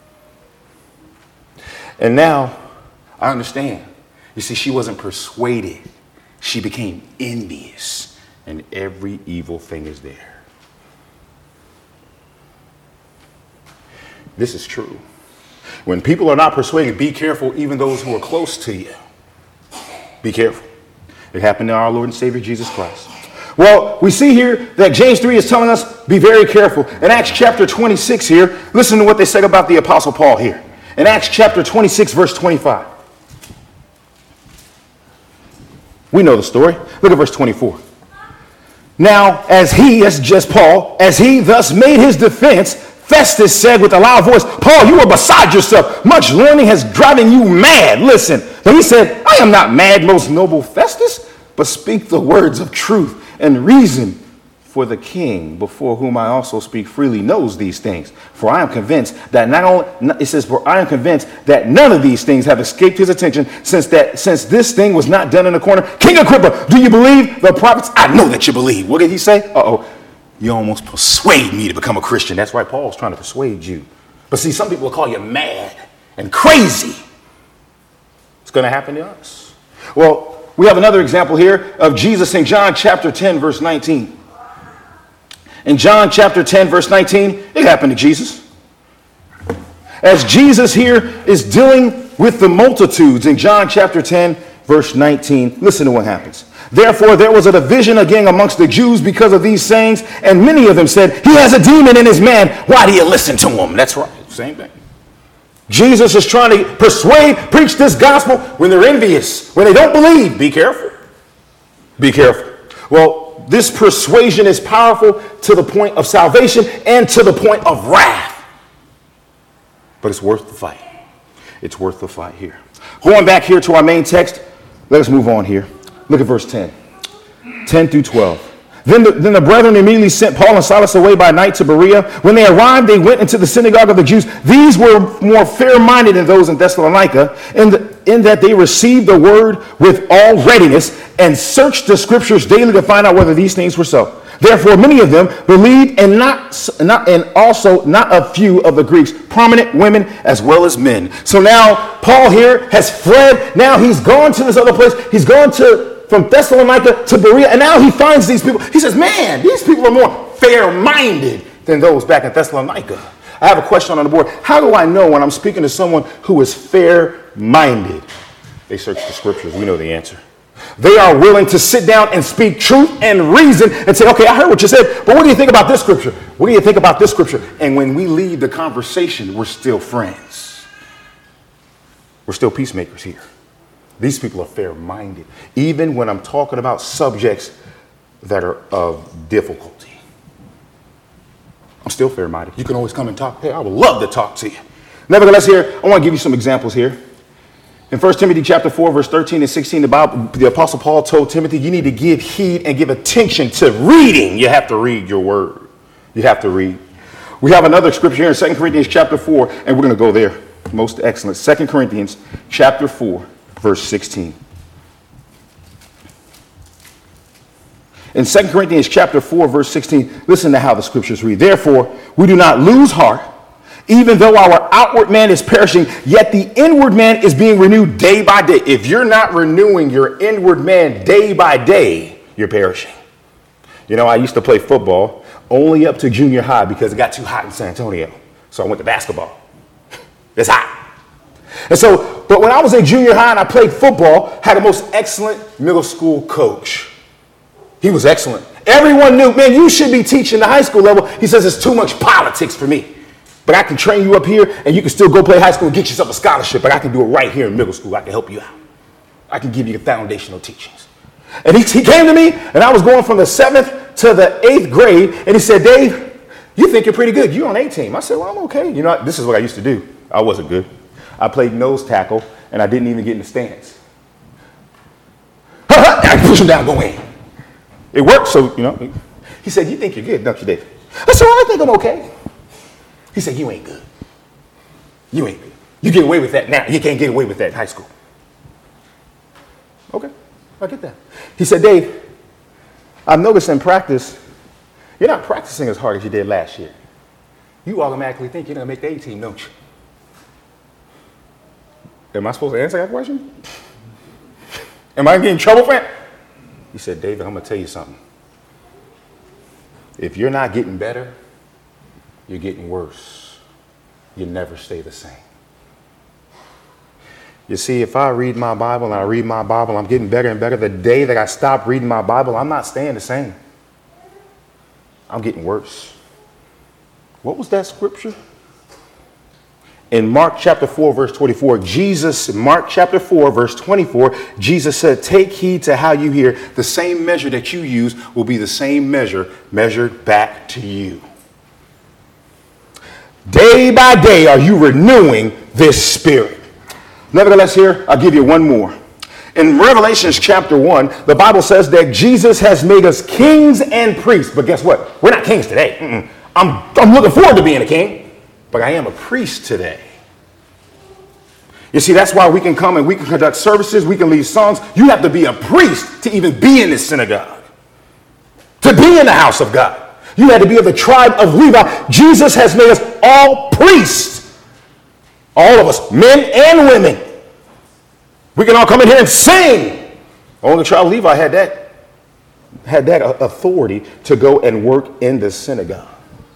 S2: And now I understand. You see, she wasn't persuaded. She became envious. And every evil thing is there. This is true. When people are not persuaded, be careful, even those who are close to you. Be careful. It happened to our Lord and Savior, Jesus Christ. Well, we see here that James three is telling us, be very careful. In Acts chapter twenty-six here, listen to what they said about the Apostle Paul here. In Acts chapter twenty-six, verse twenty-five. We know the story. Look at verse twenty-four. Now, as he, that's just Paul, as he thus made his defense, Festus said with a loud voice, Paul, you are beside yourself. Much learning has driven you mad. Listen. Then he said, I am not mad, most noble Festus, but speak the words of truth and reason. For the king, before whom I also speak freely, knows these things. For I am convinced that not only, it says, for I am convinced that none of these things have escaped his attention since that since this thing was not done in a corner. King Agrippa, do you believe the prophets? I know that you believe. What did he say? Uh-oh. You almost persuade me to become a Christian. That's right. Paul's trying to persuade you. But see, some people will call you mad and crazy. It's going to happen to us. Well, we have another example here of Jesus in John chapter ten, verse nineteen. In John chapter ten, verse nineteen, it happened to Jesus. As Jesus here is dealing with the multitudes in John chapter ten, verse nineteen, listen to what happens. Therefore, there was a division again amongst the Jews because of these sayings, and many of them said, he has a demon in his man. Why do you listen to him? That's right. Same thing. Jesus is trying to persuade, preach this gospel when they're envious, when they don't believe. Be careful. Be careful. Well, this persuasion is powerful to the point of salvation and to the point of wrath. But it's worth the fight. It's worth the fight here. Going back here to our main text, let us move on here. Look at verse ten. ten through twelve. Then the, then the brethren immediately sent Paul and Silas away by night to Berea. When they arrived, they went into the synagogue of the Jews. These were more fair-minded than those in Thessalonica, in, the, in that they received the word with all readiness and searched the scriptures daily to find out whether these things were so. Therefore, many of them believed, and not, not and also not a few of the Greeks, prominent women as well as men. So now Paul here has fled. Now he's gone to this other place. He's gone to from Thessalonica to Berea, and now he finds these people. He says, man, these people are more fair-minded than those back in Thessalonica. I have a question on the board. How do I know when I'm speaking to someone who is fair-minded? They search the scriptures. We know the answer. They are willing to sit down and speak truth and reason and say, okay, I heard what you said, but what do you think about this scripture? What do you think about this scripture? And when we leave the conversation, we're still friends. We're still peacemakers here. These people are fair-minded, even when I'm talking about subjects that are of difficulty. I'm still fair-minded. You can always come and talk. Hey, I would love to talk to you. Nevertheless, here, I want to give you some examples here. In First Timothy chapter four, verse thirteen and sixteen, the, Bible, the Apostle Paul told Timothy, you need to give heed and give attention to reading. You have to read your word. You have to read. We have another scripture here in Second Corinthians chapter four, and we're going to go there. Most excellent. Second Corinthians chapter four. Verse sixteen. In Second Corinthians chapter four, verse sixteen, listen to how the scriptures read. Therefore, we do not lose heart, even though our outward man is perishing, yet the inward man is being renewed day by day. If you're not renewing your inward man day by day, you're perishing. You know, I used to play football only up to junior high because it got too hot in San Antonio. So I went to basketball. It's hot. And so, but when I was in junior high and I played football, had the most excellent middle school coach. He was excellent. Everyone knew, man, you should be teaching the high school level. He says it's too much politics for me. But I can train you up here and you can still go play high school and get yourself a scholarship. But I can do it right here in middle school. I can help you out. I can give you the foundational teachings. And he, he came to me and I was going from the seventh to the eighth grade. And he said, Dave, you think you're pretty good. You're on A team. I said, well, I'm okay. You know, this is what I used to do. I wasn't good. I played nose tackle, and I didn't even get in the stance. I push him down, go in. It worked, so, you know. He said, you think you're good, don't you, Dave? I said, well, I think I'm okay. He said, you ain't good. You ain't good. You get away with that now. You can't get away with that in high school. Okay, I get that. He said, Dave, I've noticed in practice, you're not practicing as hard as you did last year. You automatically think you're going to make the A team, don't you? Am I supposed to answer that question? Am I getting in trouble for it? He said, David, I'm going to tell you something. If you're not getting better, you're getting worse. You never stay the same. You see, if I read my Bible and I read my Bible, I'm getting better and better. The day that I stop reading my Bible, I'm not staying the same. I'm getting worse. What was that scripture? In Mark chapter four, verse twenty-four, Jesus, Mark chapter four, verse twenty-four, Jesus said, take heed to how you hear. The same measure that you use will be the same measure measured back to you. Day by day are you renewing this spirit. Nevertheless, here, I'll give you one more. In Revelations chapter one, the Bible says that Jesus has made us kings and priests. But guess what? We're not kings today. Mm-mm. I'm, I'm looking forward to being a king, but I am a priest today. You see, that's why we can come and we can conduct services, we can lead songs. You have to be a priest to even be in this synagogue, to be in the house of God. You had to be of the tribe of Levi. Jesus has made us all priests. All of us, men and women. We can all come in here and sing. Only the tribe of Levi had that, had that authority to go and work in the synagogue,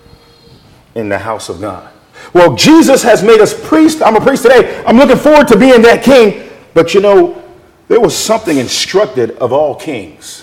S2: in the house of God. Well, Jesus has made us priests. I'm a priest today. I'm looking forward to being that king. But you know, there was something instructed of all kings.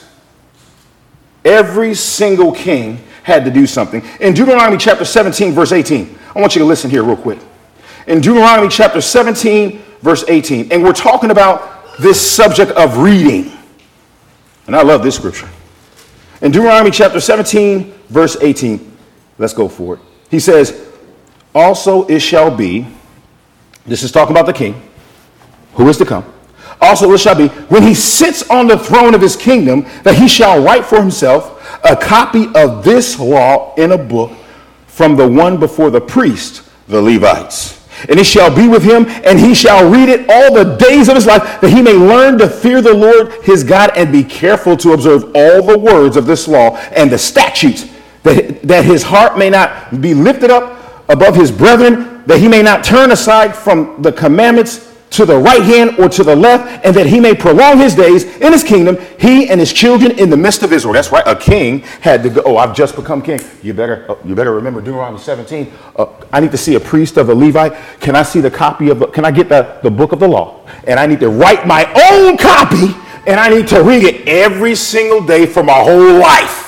S2: Every single king had to do something. In Deuteronomy chapter seventeen, verse eighteen, I want you to listen here real quick. In Deuteronomy chapter seventeen, verse eighteen, and we're talking about this subject of reading. And I love this scripture. In Deuteronomy chapter seventeen, verse eighteen, let's go for it. He says, also it shall be, this is talking about the king, who is to come. Also it shall be, when he sits on the throne of his kingdom, that he shall write for himself a copy of this law in a book from the one before the priest, the Levites. And it shall be with him, and he shall read it all the days of his life, that he may learn to fear the Lord his God and be careful to observe all the words of this law and the statutes, that, that his heart may not be lifted up above his brethren, that he may not turn aside from the commandments to the right hand or to the left, and that he may prolong his days in his kingdom, he and his children in the midst of Israel. That's right. A king had to go. Oh, I've just become king. You better, oh, you better remember Deuteronomy seventeen. Uh, I need to see a priest of a Levite. Can I see the copy of? Can I get the, the book of the law? And I need to write my own copy, and I need to read it every single day for my whole life.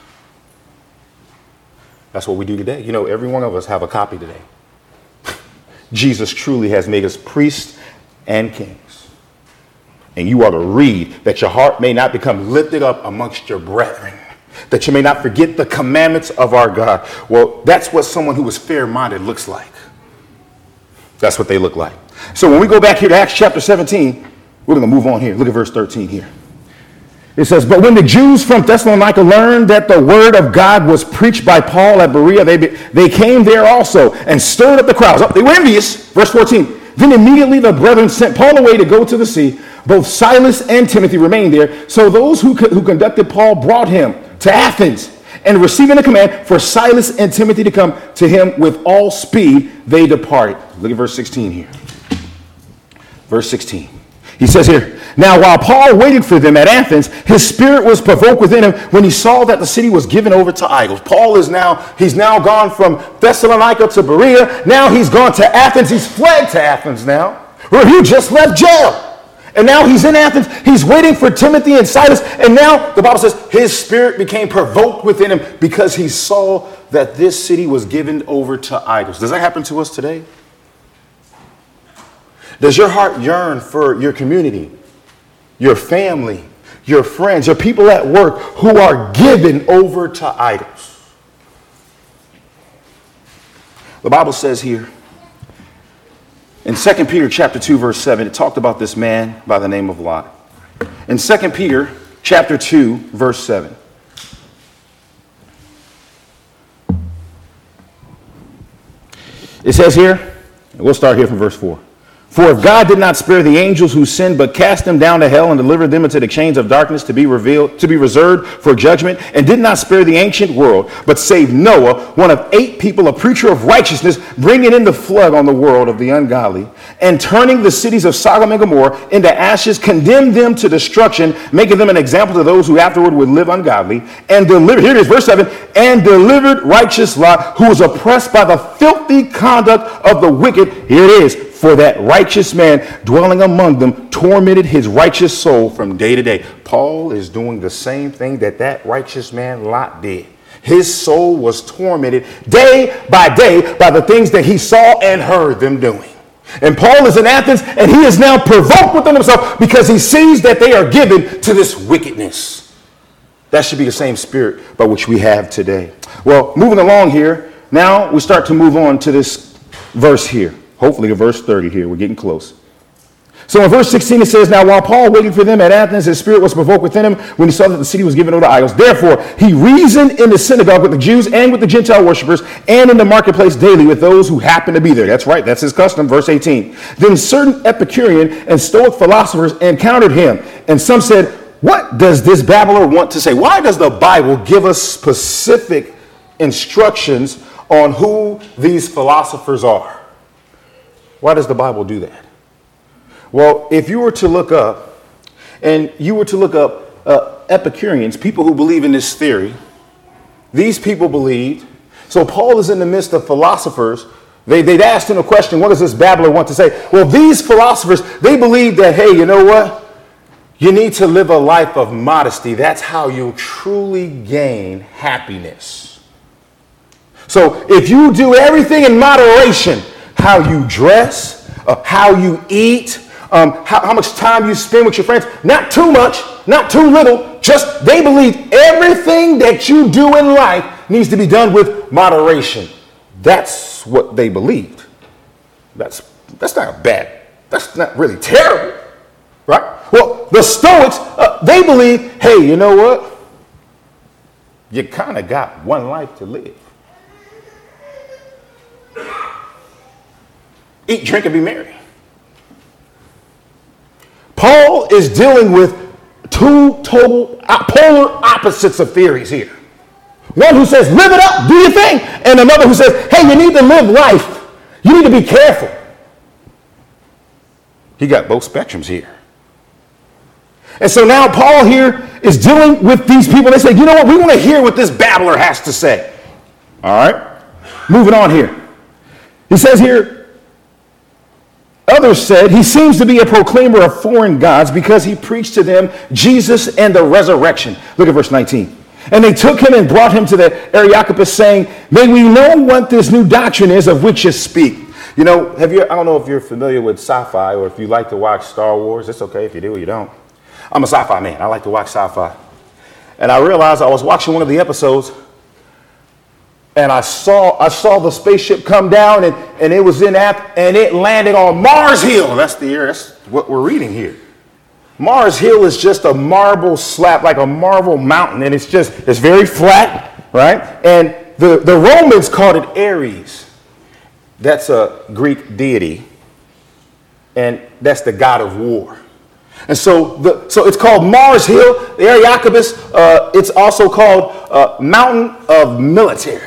S2: That's what we do today. You know, every one of us have a copy today. Jesus truly has made us priests and kings. And you are to read that your heart may not become lifted up amongst your brethren, that you may not forget the commandments of our God. Well, that's what someone who is fair-minded looks like. That's what they look like. So when we go back here to Acts chapter seventeen, we're going to move on here. Look at verse thirteen here. It says, but when the Jews from Thessalonica learned that the word of God was preached by Paul at Berea, they, they came there also and stirred up the crowds. Oh, they were envious. Verse fourteen. Then immediately the brethren sent Paul away to go to the sea. Both Silas and Timothy remained there. So those who, who conducted Paul brought him to Athens. And receiving a command for Silas and Timothy to come to him with all speed, they departed. Look at verse sixteen here. Verse sixteen. He says here, now while Paul waited for them at Athens, his spirit was provoked within him when he saw that the city was given over to idols. Paul is now, he's now gone from Thessalonica to Berea. Now he's gone to Athens. He's fled to Athens now, where he just left jail. And now he's in Athens. He's waiting for Timothy and Silas. And now the Bible says his spirit became provoked within him because he saw that this city was given over to idols. Does that happen to us today? Does your heart yearn for your community, your family, your friends, your people at work who are given over to idols? The Bible says here in Second Peter chapter two, verse seven, it talked about this man by the name of Lot. In Second Peter chapter two, verse seven. It says here, we'll start here from verse four. For if God did not spare the angels who sinned, but cast them down to hell and delivered them into the chains of darkness to be revealed, to be reserved for judgment, and did not spare the ancient world, but saved Noah, one of eight people, a preacher of righteousness, bringing in the flood on the world of the ungodly, and turning the cities of Sodom and Gomorrah into ashes, condemned them to destruction, making them an example to those who afterward would live ungodly, and delivered, here it is, verse seven, and delivered righteous Lot, who was oppressed by the filthy conduct of the wicked, here it is, for that righteous man dwelling among them tormented his righteous soul from day to day. Paul is doing the same thing that that righteous man Lot did. His soul was tormented day by day by the things that he saw and heard them doing. And Paul is in Athens, and he is now provoked within himself because he sees that they are given to this wickedness. That should be the same spirit by which we have today. Well, moving along here, Now we start to move on to this verse here. Hopefully to verse thirty here. We're getting close. So in verse sixteen it says, now while Paul waited for them at Athens, his spirit was provoked within him when he saw that the city was given over to idols. Therefore he reasoned in the synagogue with the Jews and with the Gentile worshippers, and in the marketplace daily with those who happened to be there. That's right, that's his custom. Verse eighteen. Then certain Epicurean and Stoic philosophers encountered him, and some said, what does this babbler want to say? Why does the Bible give us specific instructions on who these philosophers are? Why does the Bible do that? Well, if you were to look up, and you were to look up uh, Epicureans, people who believe in this theory, these people believed, so Paul is in the midst of philosophers. They, they'd asked him a question, what does this babbler want to say? Well, these philosophers, they believe that, hey, you know what? You need to live a life of modesty. That's how you truly gain happiness. So if you do everything in moderation, how you dress, uh, how you eat, Um, how, how much time you spend with your friends. Not too much, not too little. Just they believe everything that you do in life needs to be done with moderation. That's what they believed. That's that's not bad. That's not really terrible, right? Well, the Stoics, uh, they believe, hey, you know what? You kind of got one life to live. Eat, drink, and be merry. Paul is dealing with two total polar opposites of theories here. One who says, live it up, do your thing. And another who says, hey, you need to live life. You need to be careful. He got both spectrums here. And so now Paul here is dealing with these people. They say, you know what? We want to hear what this babbler has to say. All right. Moving on here. He says here, others said, he seems to be a proclaimer of foreign gods because he preached to them Jesus and the resurrection. Look at verse nineteen. And they took him and brought him to the Areopagus, saying, may we know what this new doctrine is of which you speak. You know, have you? I don't know if you're familiar with sci-fi or if you like to watch Star Wars. It's okay if you do or you don't. I'm a sci-fi man. I like to watch sci-fi. And I realized I was watching one of the episodes, and I saw I saw the spaceship come down, and, and it was in app, and it landed on Mars Hill. That's the year. That's what we're reading here. Mars Hill is just a marble slab, like a marble mountain, and it's just it's very flat, right? And the, the Romans called it Ares. That's a Greek deity, and that's the god of war. And so the so it's called Mars Hill, the Areopagus. Uh, it's also called uh, Mountain of Military.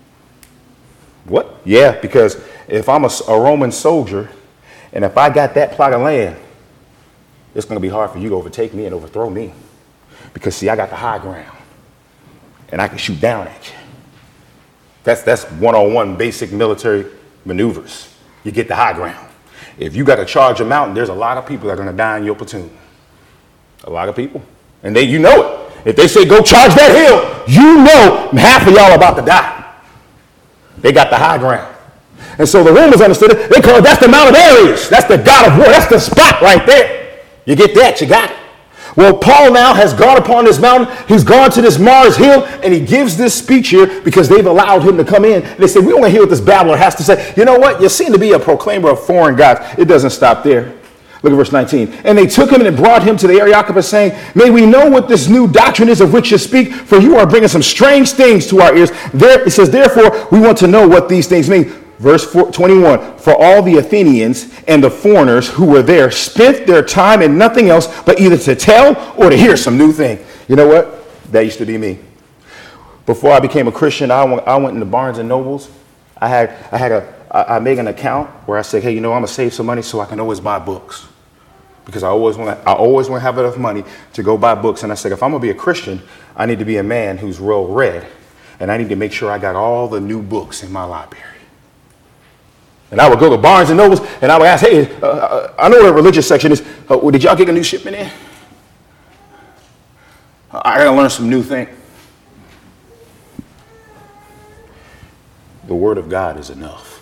S2: What? Yeah, because if I'm a, a Roman soldier, and if I got that plot of land, it's going to be hard for you to overtake me and overthrow me. Because, see, I got the high ground, and I can shoot down at you. That's, that's one-on-one basic military maneuvers. You get the high ground. If you got to charge a mountain, there's a lot of people that are going to die in your platoon. A lot of people. And they, you know it. If they say, go charge that hill, you know half of y'all are about to die. They got the high ground. And so the Romans understood it. They call it, that's the Mount of Ares. That's the god of war. That's the spot right there. You get that, you got it. Well, Paul now has gone upon this mountain. He's gone to this Mars Hill, and he gives this speech here because they've allowed him to come in. They say, we want to hear what this babbler has to say. You know what? You seem to be a proclaimer of foreign gods. It doesn't stop there. Look at verse nineteen. And they took him and brought him to the Areopagus, saying, may we know what this new doctrine is of which you speak, for you are bringing some strange things to our ears. There, it says, therefore, we want to know what these things mean. Verse twenty-one, for all the Athenians and the foreigners who were there spent their time in nothing else but either to tell or to hear some new thing. You know what? That used to be me. Before I became a Christian, I went, I went into Barnes and Nobles. I had, I had a, I, I made an account where I said, hey, you know, I'm gonna save some money so I can always buy books. Because I always want to, I always want to have enough money to go buy books. And I said, if I'm gonna be a Christian, I need to be a man who's well read, and I need to make sure I got all the new books in my library. And I would go to Barnes and Nobles, and I would ask, hey, uh, I know what a religious section is. Uh, well, did y'all get a new shipment in? I gotta learn some new thing. The Word of God is enough.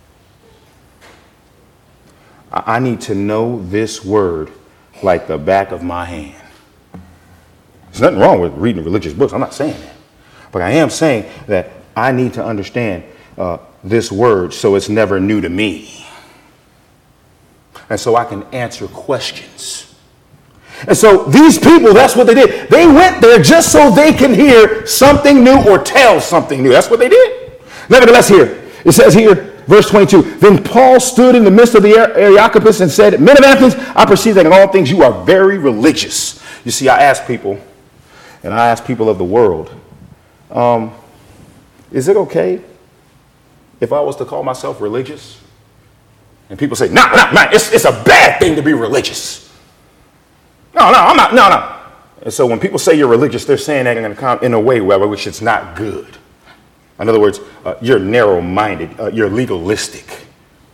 S2: I need to know this word like the back of my hand. There's nothing wrong with reading religious books. I'm not saying that. But I am saying that I need to understand uh, this word, so it's never new to me. And so I can answer questions. And so these people, that's what they did. They went there just so they can hear something new or tell something new. That's what they did. Nevertheless, here, it says here, verse twenty-two, then Paul stood in the midst of the Areopagus and said, men of Athens, I perceive that in all things you are very religious. You see, I ask people, and I ask people of the world, um, is it okay if I was to call myself religious? And people say, no, no, no, it's, it's a bad thing to be religious. No, no, I'm not, no, no. And so when people say you're religious, they're saying that in a, in a way where which it's not good. In other words, uh, you're narrow-minded, uh, you're legalistic.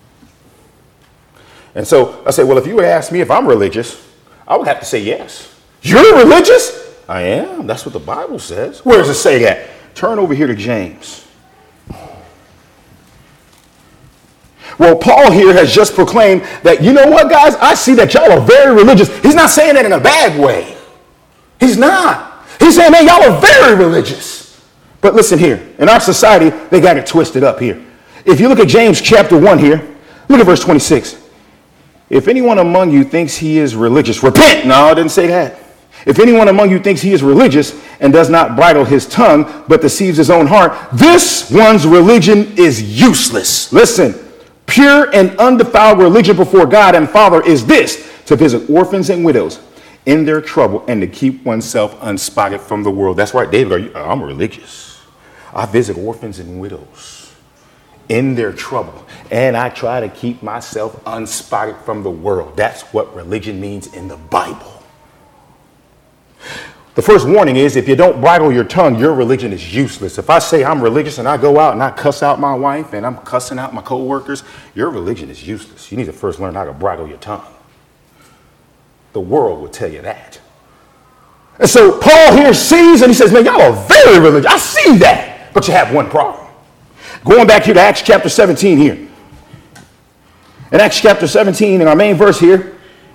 S2: And so I say, well, if you ask me if I'm religious, I would have to say yes. You're religious? I am. That's what the Bible says. Where does it say that? Turn over here to James. Well, Paul here has just proclaimed that, you know what, guys? I see that y'all are very religious. He's not saying that in a bad way. He's not. He's saying, man, y'all are very religious. But listen here. In our society, they got it twisted up here. If you look at James chapter one here, look at verse twenty-six. If anyone among you thinks he is religious, repent. No, I didn't say that. If anyone among you thinks he is religious and does not bridle his tongue, but deceives his own heart, this one's religion is useless. Listen, pure and undefiled religion before God and Father is this, to visit orphans and widows in their trouble and to keep oneself unspotted from the world. That's right, David, are you, I'm religious. I visit orphans and widows in their trouble, and I try to keep myself unspotted from the world. That's what religion means in the Bible. The first warning is, if you don't bridle your tongue, your religion is useless. If I say I'm religious and I go out and I cuss out my wife and I'm cussing out my co-workers, your religion is useless. You need to first learn how to bridle your tongue. The world will tell you that. And so Paul here sees and he says, man, y'all are very religious. I see that. But you have one problem. Going back here to Acts chapter seventeen here. In Acts chapter seventeen, in our main verse here,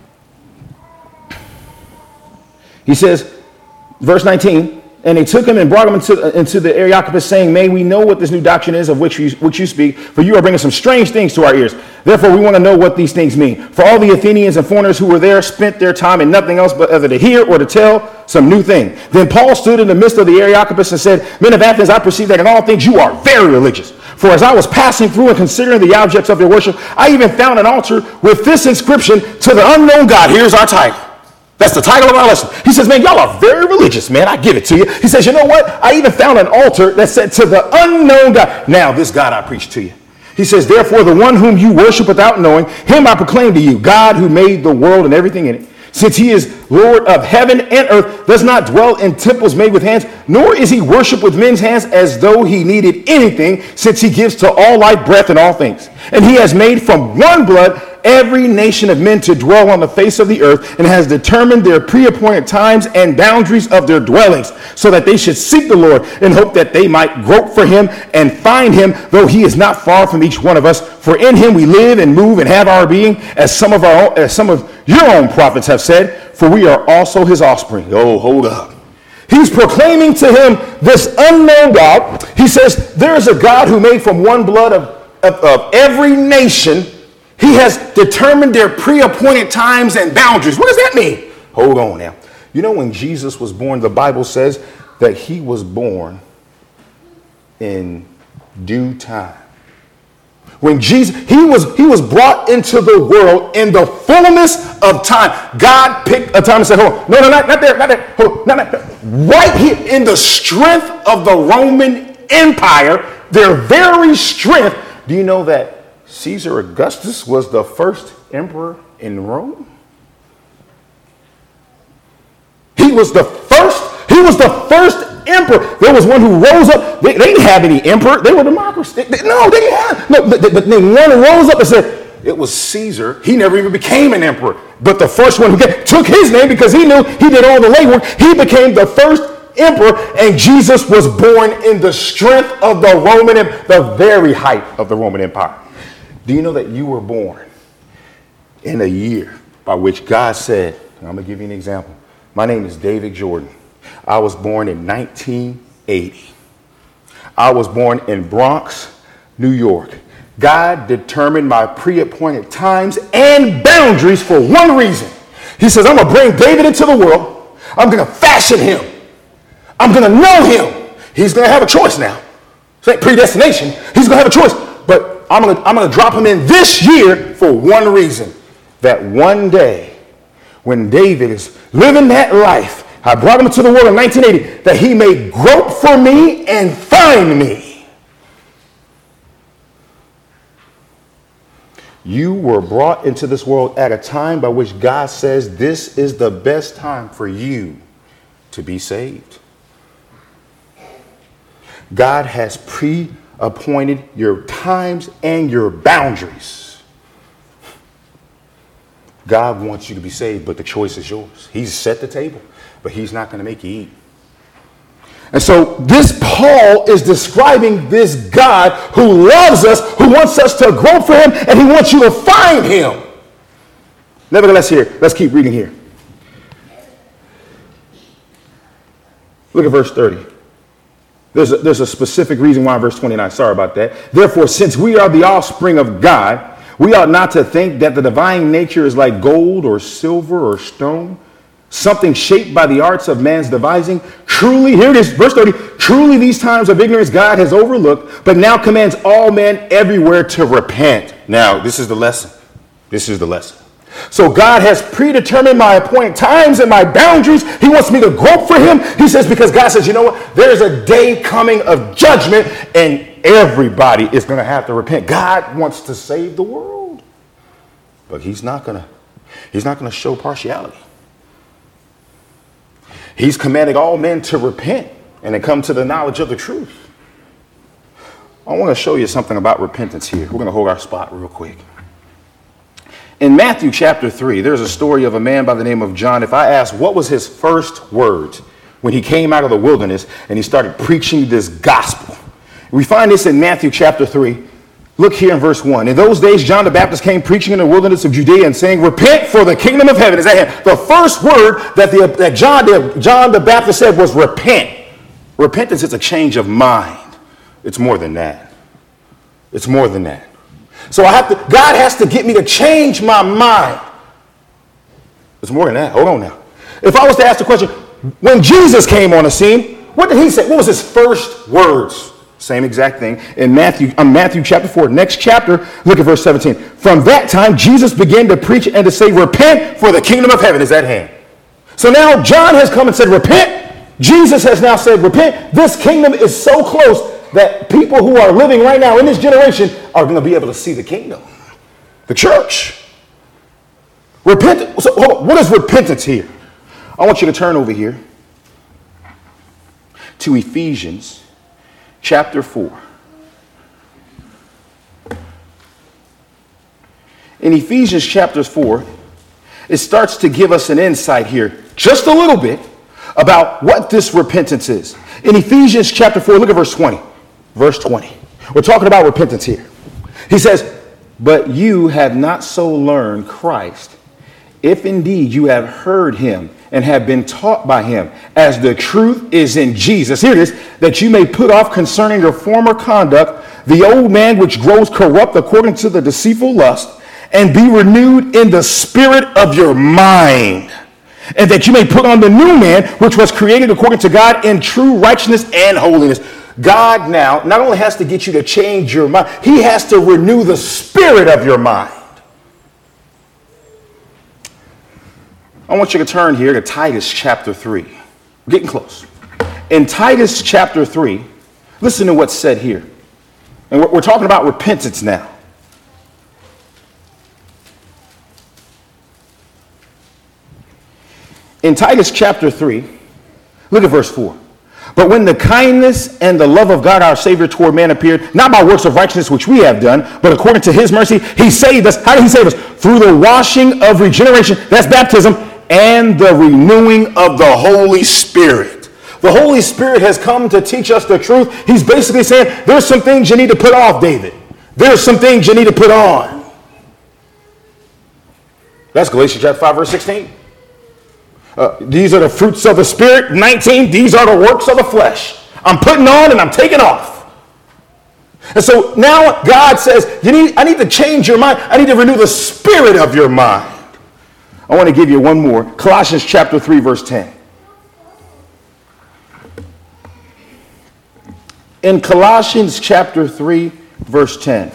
S2: he says, verse nineteen, and they took him and brought him into, into the Areopagus, saying, may we know what this new doctrine is of which you, which you speak, for you are bringing some strange things to our ears. Therefore, we want to know what these things mean. For all the Athenians and foreigners who were there spent their time in nothing else but either to hear or to tell some new thing. Then Paul stood in the midst of the Areopagus and said, men of Athens, I perceive that in all things you are very religious. For as I was passing through and considering the objects of your worship, I even found an altar with this inscription, to the unknown God. Here's our title. That's the title of our lesson. He says, man, y'all are very religious, man. I give it to you. He says, you know what? I even found an altar that said, to the unknown God. Now, this God I preach to you. He says, therefore, the one whom you worship without knowing, him I proclaim to you, God who made the world and everything in it. Since he is Lord of heaven and earth, does not dwell in temples made with hands, nor is he worshipped with men's hands as though he needed anything, since he gives to all life, breath, and all things. And he has made from one blood every nation of men to dwell on the face of the earth, and has determined their pre-appointed times and boundaries of their dwellings, so that they should seek the Lord and hope that they might grope for him and find him, though he is not far from each one of us. For in him we live and move and have our being, as some of our own, as some of your own prophets have said, for we are also his offspring. Oh, hold up. He's proclaiming to him this unknown God. He says, there is a God who made from one blood of, of, of every nation. He has determined their pre-appointed times and boundaries. What does that mean? Hold on now. You know, when Jesus was born, the Bible says that he was born in due time. When Jesus, he was, he was brought into the world in the fullness of time. God picked a time and said, hold on. No, no, not, not there, not there. Hold on, not, not, right here in the strength of the Roman Empire, their very strength. Do you know that Caesar Augustus was the first emperor in Rome? He was the first, he was the first emperor. There was one who rose up. They, they didn't have any emperor. They were democracy. They, they, no, they didn't have. No, but, but then one rose up and said, it was Caesar. He never even became an emperor. But the first one who get, took his name because he knew he did all the legwork. He became the first emperor, and Jesus was born in the strength of the Roman, the very height of the Roman Empire. Do you know that you were born in a year by which God said, I'm going to give you an example. My name is David Jordan. I was born in nineteen eighty. I was born in Bronx, New York. God determined my pre-appointed times and boundaries for one reason. He says, I'm going to bring David into the world. I'm going to fashion him. I'm going to know him. He's going to have a choice now. It's like predestination. He's going to have a choice. But I'm going to, I'm going to drop him in this year for one reason. That one day when David is living that life, I brought him into the world in nineteen eighty, that he may grope for me and find me. You were brought into this world at a time by which God says this is the best time for you to be saved. God has pre-appointed your times and your boundaries. God wants you to be saved, but the choice is yours. He's set the table, but he's not going to make you eat. And so this Paul is describing this God who loves us, who wants us to grow for him, and he wants you to find him. Nevertheless, here, let's keep reading here. Look at verse thirty. There's a, there's a specific reason why verse twenty-nine. Sorry about that. Therefore, since we are the offspring of God, we ought not to think that the divine nature is like gold or silver or stone, something shaped by the arts of man's devising. Truly, here it is, verse thirty, truly these times of ignorance God has overlooked, but now commands all men everywhere to repent. Now, this is the lesson. This is the lesson. So God has predetermined my appointed times and my boundaries. He wants me to grope for him. He says, because God says, you know what? There's a day coming of judgment, and everybody is going to have to repent. God wants to save the world, but he's not going to, he's not going to show partiality. He's commanding all men to repent and to come to the knowledge of the truth. I want to show you something about repentance here. We're going to hold our spot real quick. In Matthew chapter three, there's a story of a man by the name of John. If I ask what was his first words when he came out of the wilderness and he started preaching this gospel, we find this in Matthew chapter three. Look here in verse one. In those days, John the Baptist came preaching in the wilderness of Judea and saying, repent, for the kingdom of heaven is at hand. The first word that, the, that John, the, John the Baptist said was repent. Repentance is a change of mind. It's more than that. It's more than that. So I have to, God has to get me to change my mind. It's more than that. Hold on now. If I was to ask the question, when Jesus came on the scene, what did he say? What was his first words? Same exact thing in Matthew, um, Matthew chapter four. Next chapter, look at verse seventeen. From that time, Jesus began to preach and to say, repent, for the kingdom of heaven is at hand. So now John has come and said, repent. Jesus has now said, repent. This kingdom is so close that people who are living right now in this generation are going to be able to see the kingdom. The church. Repent. So hold on. What is repentance here? I want you to turn over here to Ephesians chapter four. In Ephesians chapter four, it starts to give us an insight here, just a little bit, about what this repentance is. In Ephesians chapter four, look at verse twenty. Verse twenty. We're talking about repentance here. He says, but you have not so learned Christ, if indeed you have heard him and have been taught by him, as the truth is in Jesus. Here it is, that you may put off concerning your former conduct the old man which grows corrupt according to the deceitful lust, and be renewed in the spirit of your mind, and that you may put on the new man which was created according to God in true righteousness and holiness. God now not only has to get you to change your mind, he has to renew the spirit of your mind. I want you to turn here to Titus chapter three. We're getting close. In Titus chapter three, listen to what's said here. And we're, we're talking about repentance now. In Titus chapter three, look at verse four. But when the kindness and the love of God our Savior toward man appeared, not by works of righteousness which we have done, but according to his mercy, he saved us. How did he save us? Through the washing of regeneration, that's baptism, and the renewing of the Holy Spirit. The Holy Spirit has come to teach us the truth. He's basically saying, there's some things you need to put off, David. There's some things you need to put on. That's Galatians chapter five, verse sixteen. Uh, these are the fruits of the Spirit. nineteen, these are the works of the flesh. I'm putting on and I'm taking off. And so now God says, you need, I need to change your mind. I need to renew the spirit of your mind. I want to give you one more. Colossians chapter three, verse ten. In Colossians chapter three, verse ten.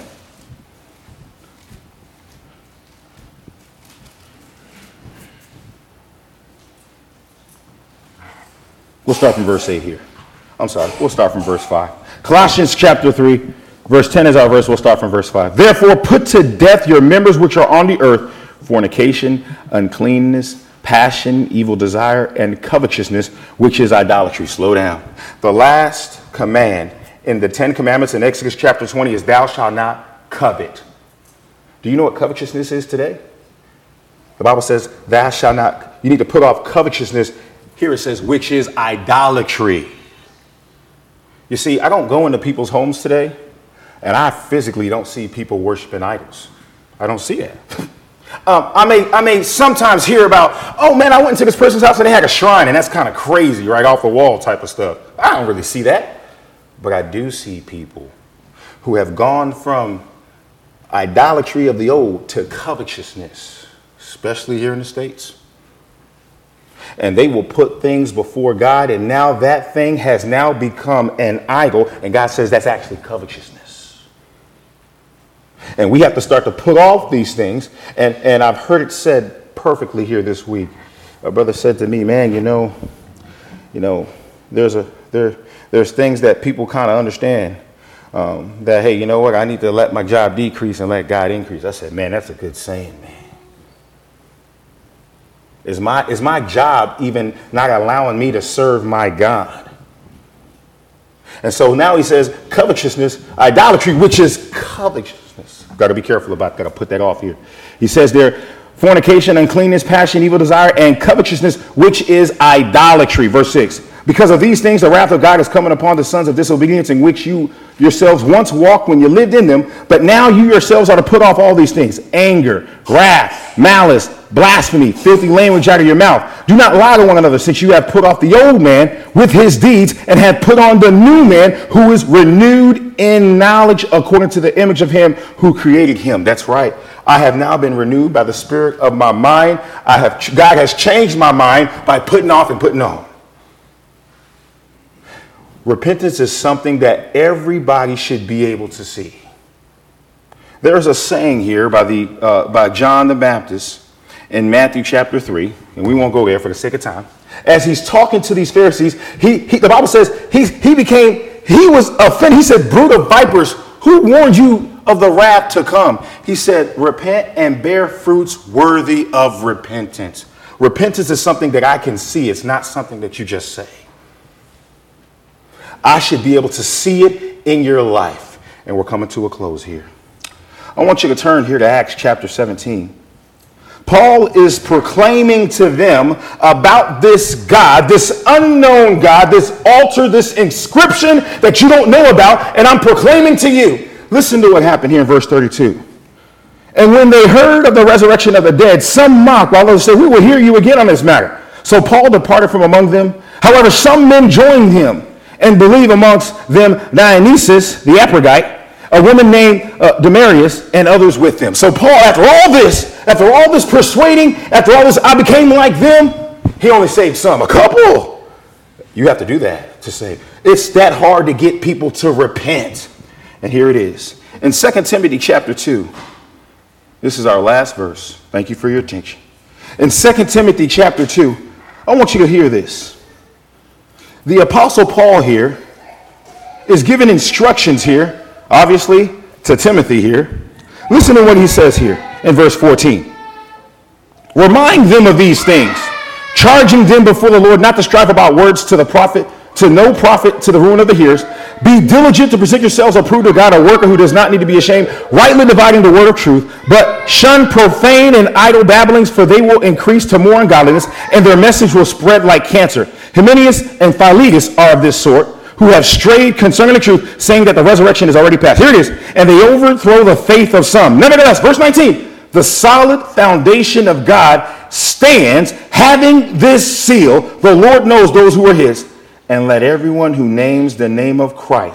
S2: We'll start from verse eight here. I'm sorry, we'll start from verse five. Colossians chapter three, verse ten is our verse. We'll start from verse five. Therefore, put to death your members which are on the earth, fornication, uncleanness, passion, evil desire, and covetousness, which is idolatry. Slow down. The last command in the Ten Commandments in Exodus chapter twenty is thou shalt not covet. Do you know what covetousness is today? The Bible says thou shalt not. You need to put off covetousness. Here it says, which is idolatry. You see, I don't go into people's homes today, and I physically don't see people worshiping idols. I don't see that. um, I may I may sometimes hear about, oh man, I went into this person's house and they had a shrine, and that's kind of crazy, right off the wall type of stuff. I don't really see that. But I do see people who have gone from idolatry of the old to covetousness, especially here in the States. And they will put things before God, and now that thing has now become an idol, and God says that's actually covetousness. And we have to start to put off these things, and, and I've heard it said perfectly here this week. A brother said to me, man, you know, you know, there's a there there's things that people kind of understand. Um, that, hey, you know what, I need to let my job decrease and let God increase. I said, man, that's a good saying, man. Is my, is my job even not allowing me to serve my God? And so now he says covetousness, idolatry, which is covetousness. Got to be careful about, got to put that off here. He says there, fornication, uncleanness, passion, evil desire, and covetousness, which is idolatry. Verse six. Because of these things, the wrath of God is coming upon the sons of disobedience, in which you yourselves once walked when you lived in them. But now you yourselves are to put off all these things: anger, wrath, malice, blasphemy, filthy language out of your mouth. Do not lie to one another, since you have put off the old man with his deeds and have put on the new man, who is renewed in knowledge according to the image of him who created him. That's right. I have now been renewed by the spirit of my mind. I have God has changed my mind by putting off and putting on. Repentance is something that everybody should be able to see. There's a saying here by the uh, by John the Baptist in Matthew chapter three, and we won't go there for the sake of time. As he's talking to these Pharisees, he, he the Bible says he he became he was offended. He said, "Brood of vipers, who warned you of the wrath to come?" He said, "Repent and bear fruits worthy of repentance." Repentance is something that I can see. It's not something that you just say. I should be able to see it in your life. And we're coming to a close here. I want you to turn here to Acts chapter seventeen. Paul is proclaiming to them about this God, this unknown God, this altar, this inscription that you don't know about, and I'm proclaiming to you. Listen to what happened here in verse thirty-two. And when they heard of the resurrection of the dead, some mocked, while others said, "We will hear you again on this matter." So Paul departed from among them. However, some men joined him, and believe amongst them Dionysius the Areopagite, a woman named uh, Damaris, and others with them. So Paul, after all this, after all this persuading, after all this, I became like them, he only saved some, a couple. You have to do that to save. It's that hard to get people to repent. And here it is. In Second Timothy chapter two, this is our last verse. Thank you for your attention. In Second Timothy chapter two, I want you to hear this. The Apostle Paul here is giving instructions here, obviously, to Timothy here. Listen to what he says here in verse fourteen. Remind them of these things, charging them before the Lord not to strive about words to the prophet, to no profit, to the ruin of the hearers. Be diligent to present yourselves approved to God, a worker who does not need to be ashamed, rightly dividing the word of truth. But shun profane and idle babblings, for they will increase to more ungodliness, and their message will spread like cancer. Hymenaeus and Philetus are of this sort, who have strayed concerning the truth, saying that the resurrection is already past. Here it is. And they overthrow the faith of some. Nevertheless, verse nineteen, the solid foundation of God stands, having this seal: the Lord knows those who are his. And let everyone who names the name of Christ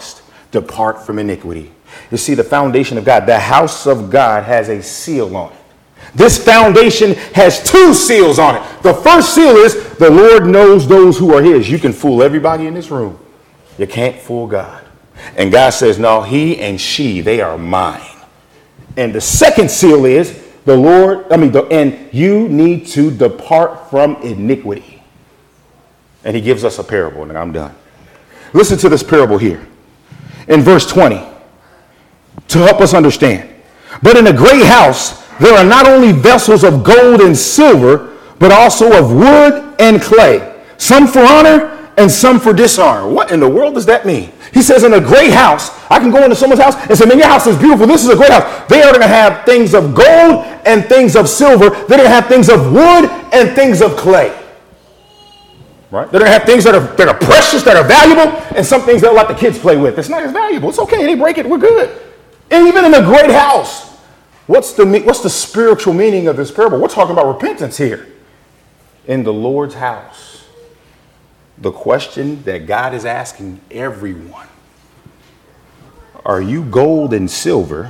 S2: depart from iniquity. You see, the foundation of God, the house of God, has a seal on it. This foundation has two seals on it. The first seal is the Lord knows those who are his. You can fool everybody in this room. You can't fool God. And God says, no, he and she, they are mine. And the second seal is the Lord, I mean, the, and you need to depart from iniquity. And he gives us a parable, and I'm done. Listen to this parable here in verse twenty to help us understand. But in a great house, there are not only vessels of gold and silver, but also of wood and clay, some for honor and some for dishonor. What in the world does that mean? He says in a great house, I can go into someone's house and say, man, your house is beautiful. This is a great house. They are going to have things of gold and things of silver. They're going to have things of wood and things of clay. Right? They're going to have things that are, that are precious, that are valuable, and some things that let the kids play with. It's not as valuable. It's okay. They break it. We're good. And even in a great house, what's the, what's the spiritual meaning of this parable? We're talking about repentance here. In the Lord's house, the question that God is asking everyone, are you gold and silver,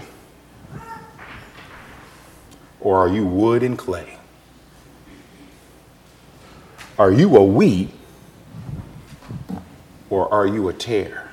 S2: or are you wood and clay? Are you a wheat, or are you a tare?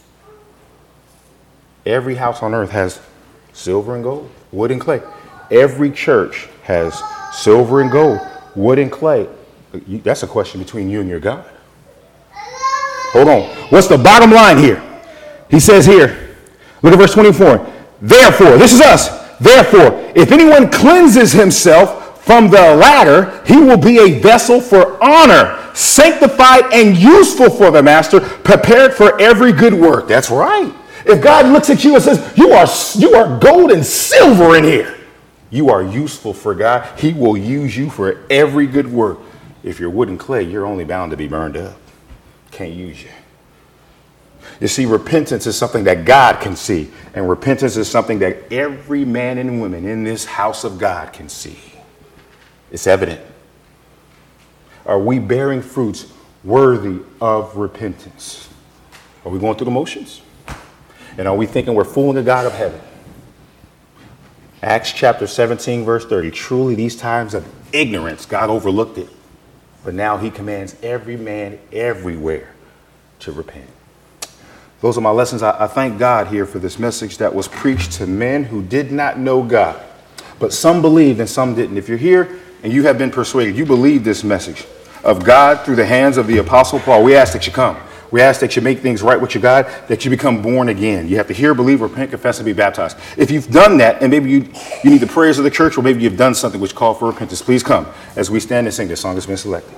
S2: Every house on earth has silver and gold, wood and clay. Every church has silver and gold, wood and clay. That's a question between you and your God. Hold on. What's the bottom line here? He says here, look at verse twenty-four. Therefore, this is us. Therefore, if anyone cleanses himself from the latter, he will be a vessel for honor, sanctified and useful for the master, prepared for every good work. That's right. If God looks at you and says, you are, you are gold and silver in here, you are useful for God. He will use you for every good work. If you're wood and clay, you're only bound to be burned up. Can't use you. You see, repentance is something that God can see. And repentance is something that every man and woman in this house of God can see. It's evident. Are we bearing fruits worthy of repentance? Are we going through the motions? And are we thinking we're fooling the God of heaven? Acts chapter seventeen, verse thirty. Truly, these times of ignorance, God overlooked it. But now he commands every man everywhere to repent. Those are my lessons. I, I thank God here for this message that was preached to men who did not know God. But some believed and some didn't. If you're here and you have been persuaded, you believe this message of God through the hands of the Apostle Paul, we ask that you come. We ask that you make things right with your God, that you become born again. You have to hear, believe, repent, confess, and be baptized. If you've done that, and maybe you, you need the prayers of the church, or maybe you've done something which called for repentance, please come as we stand and sing this song that's been selected.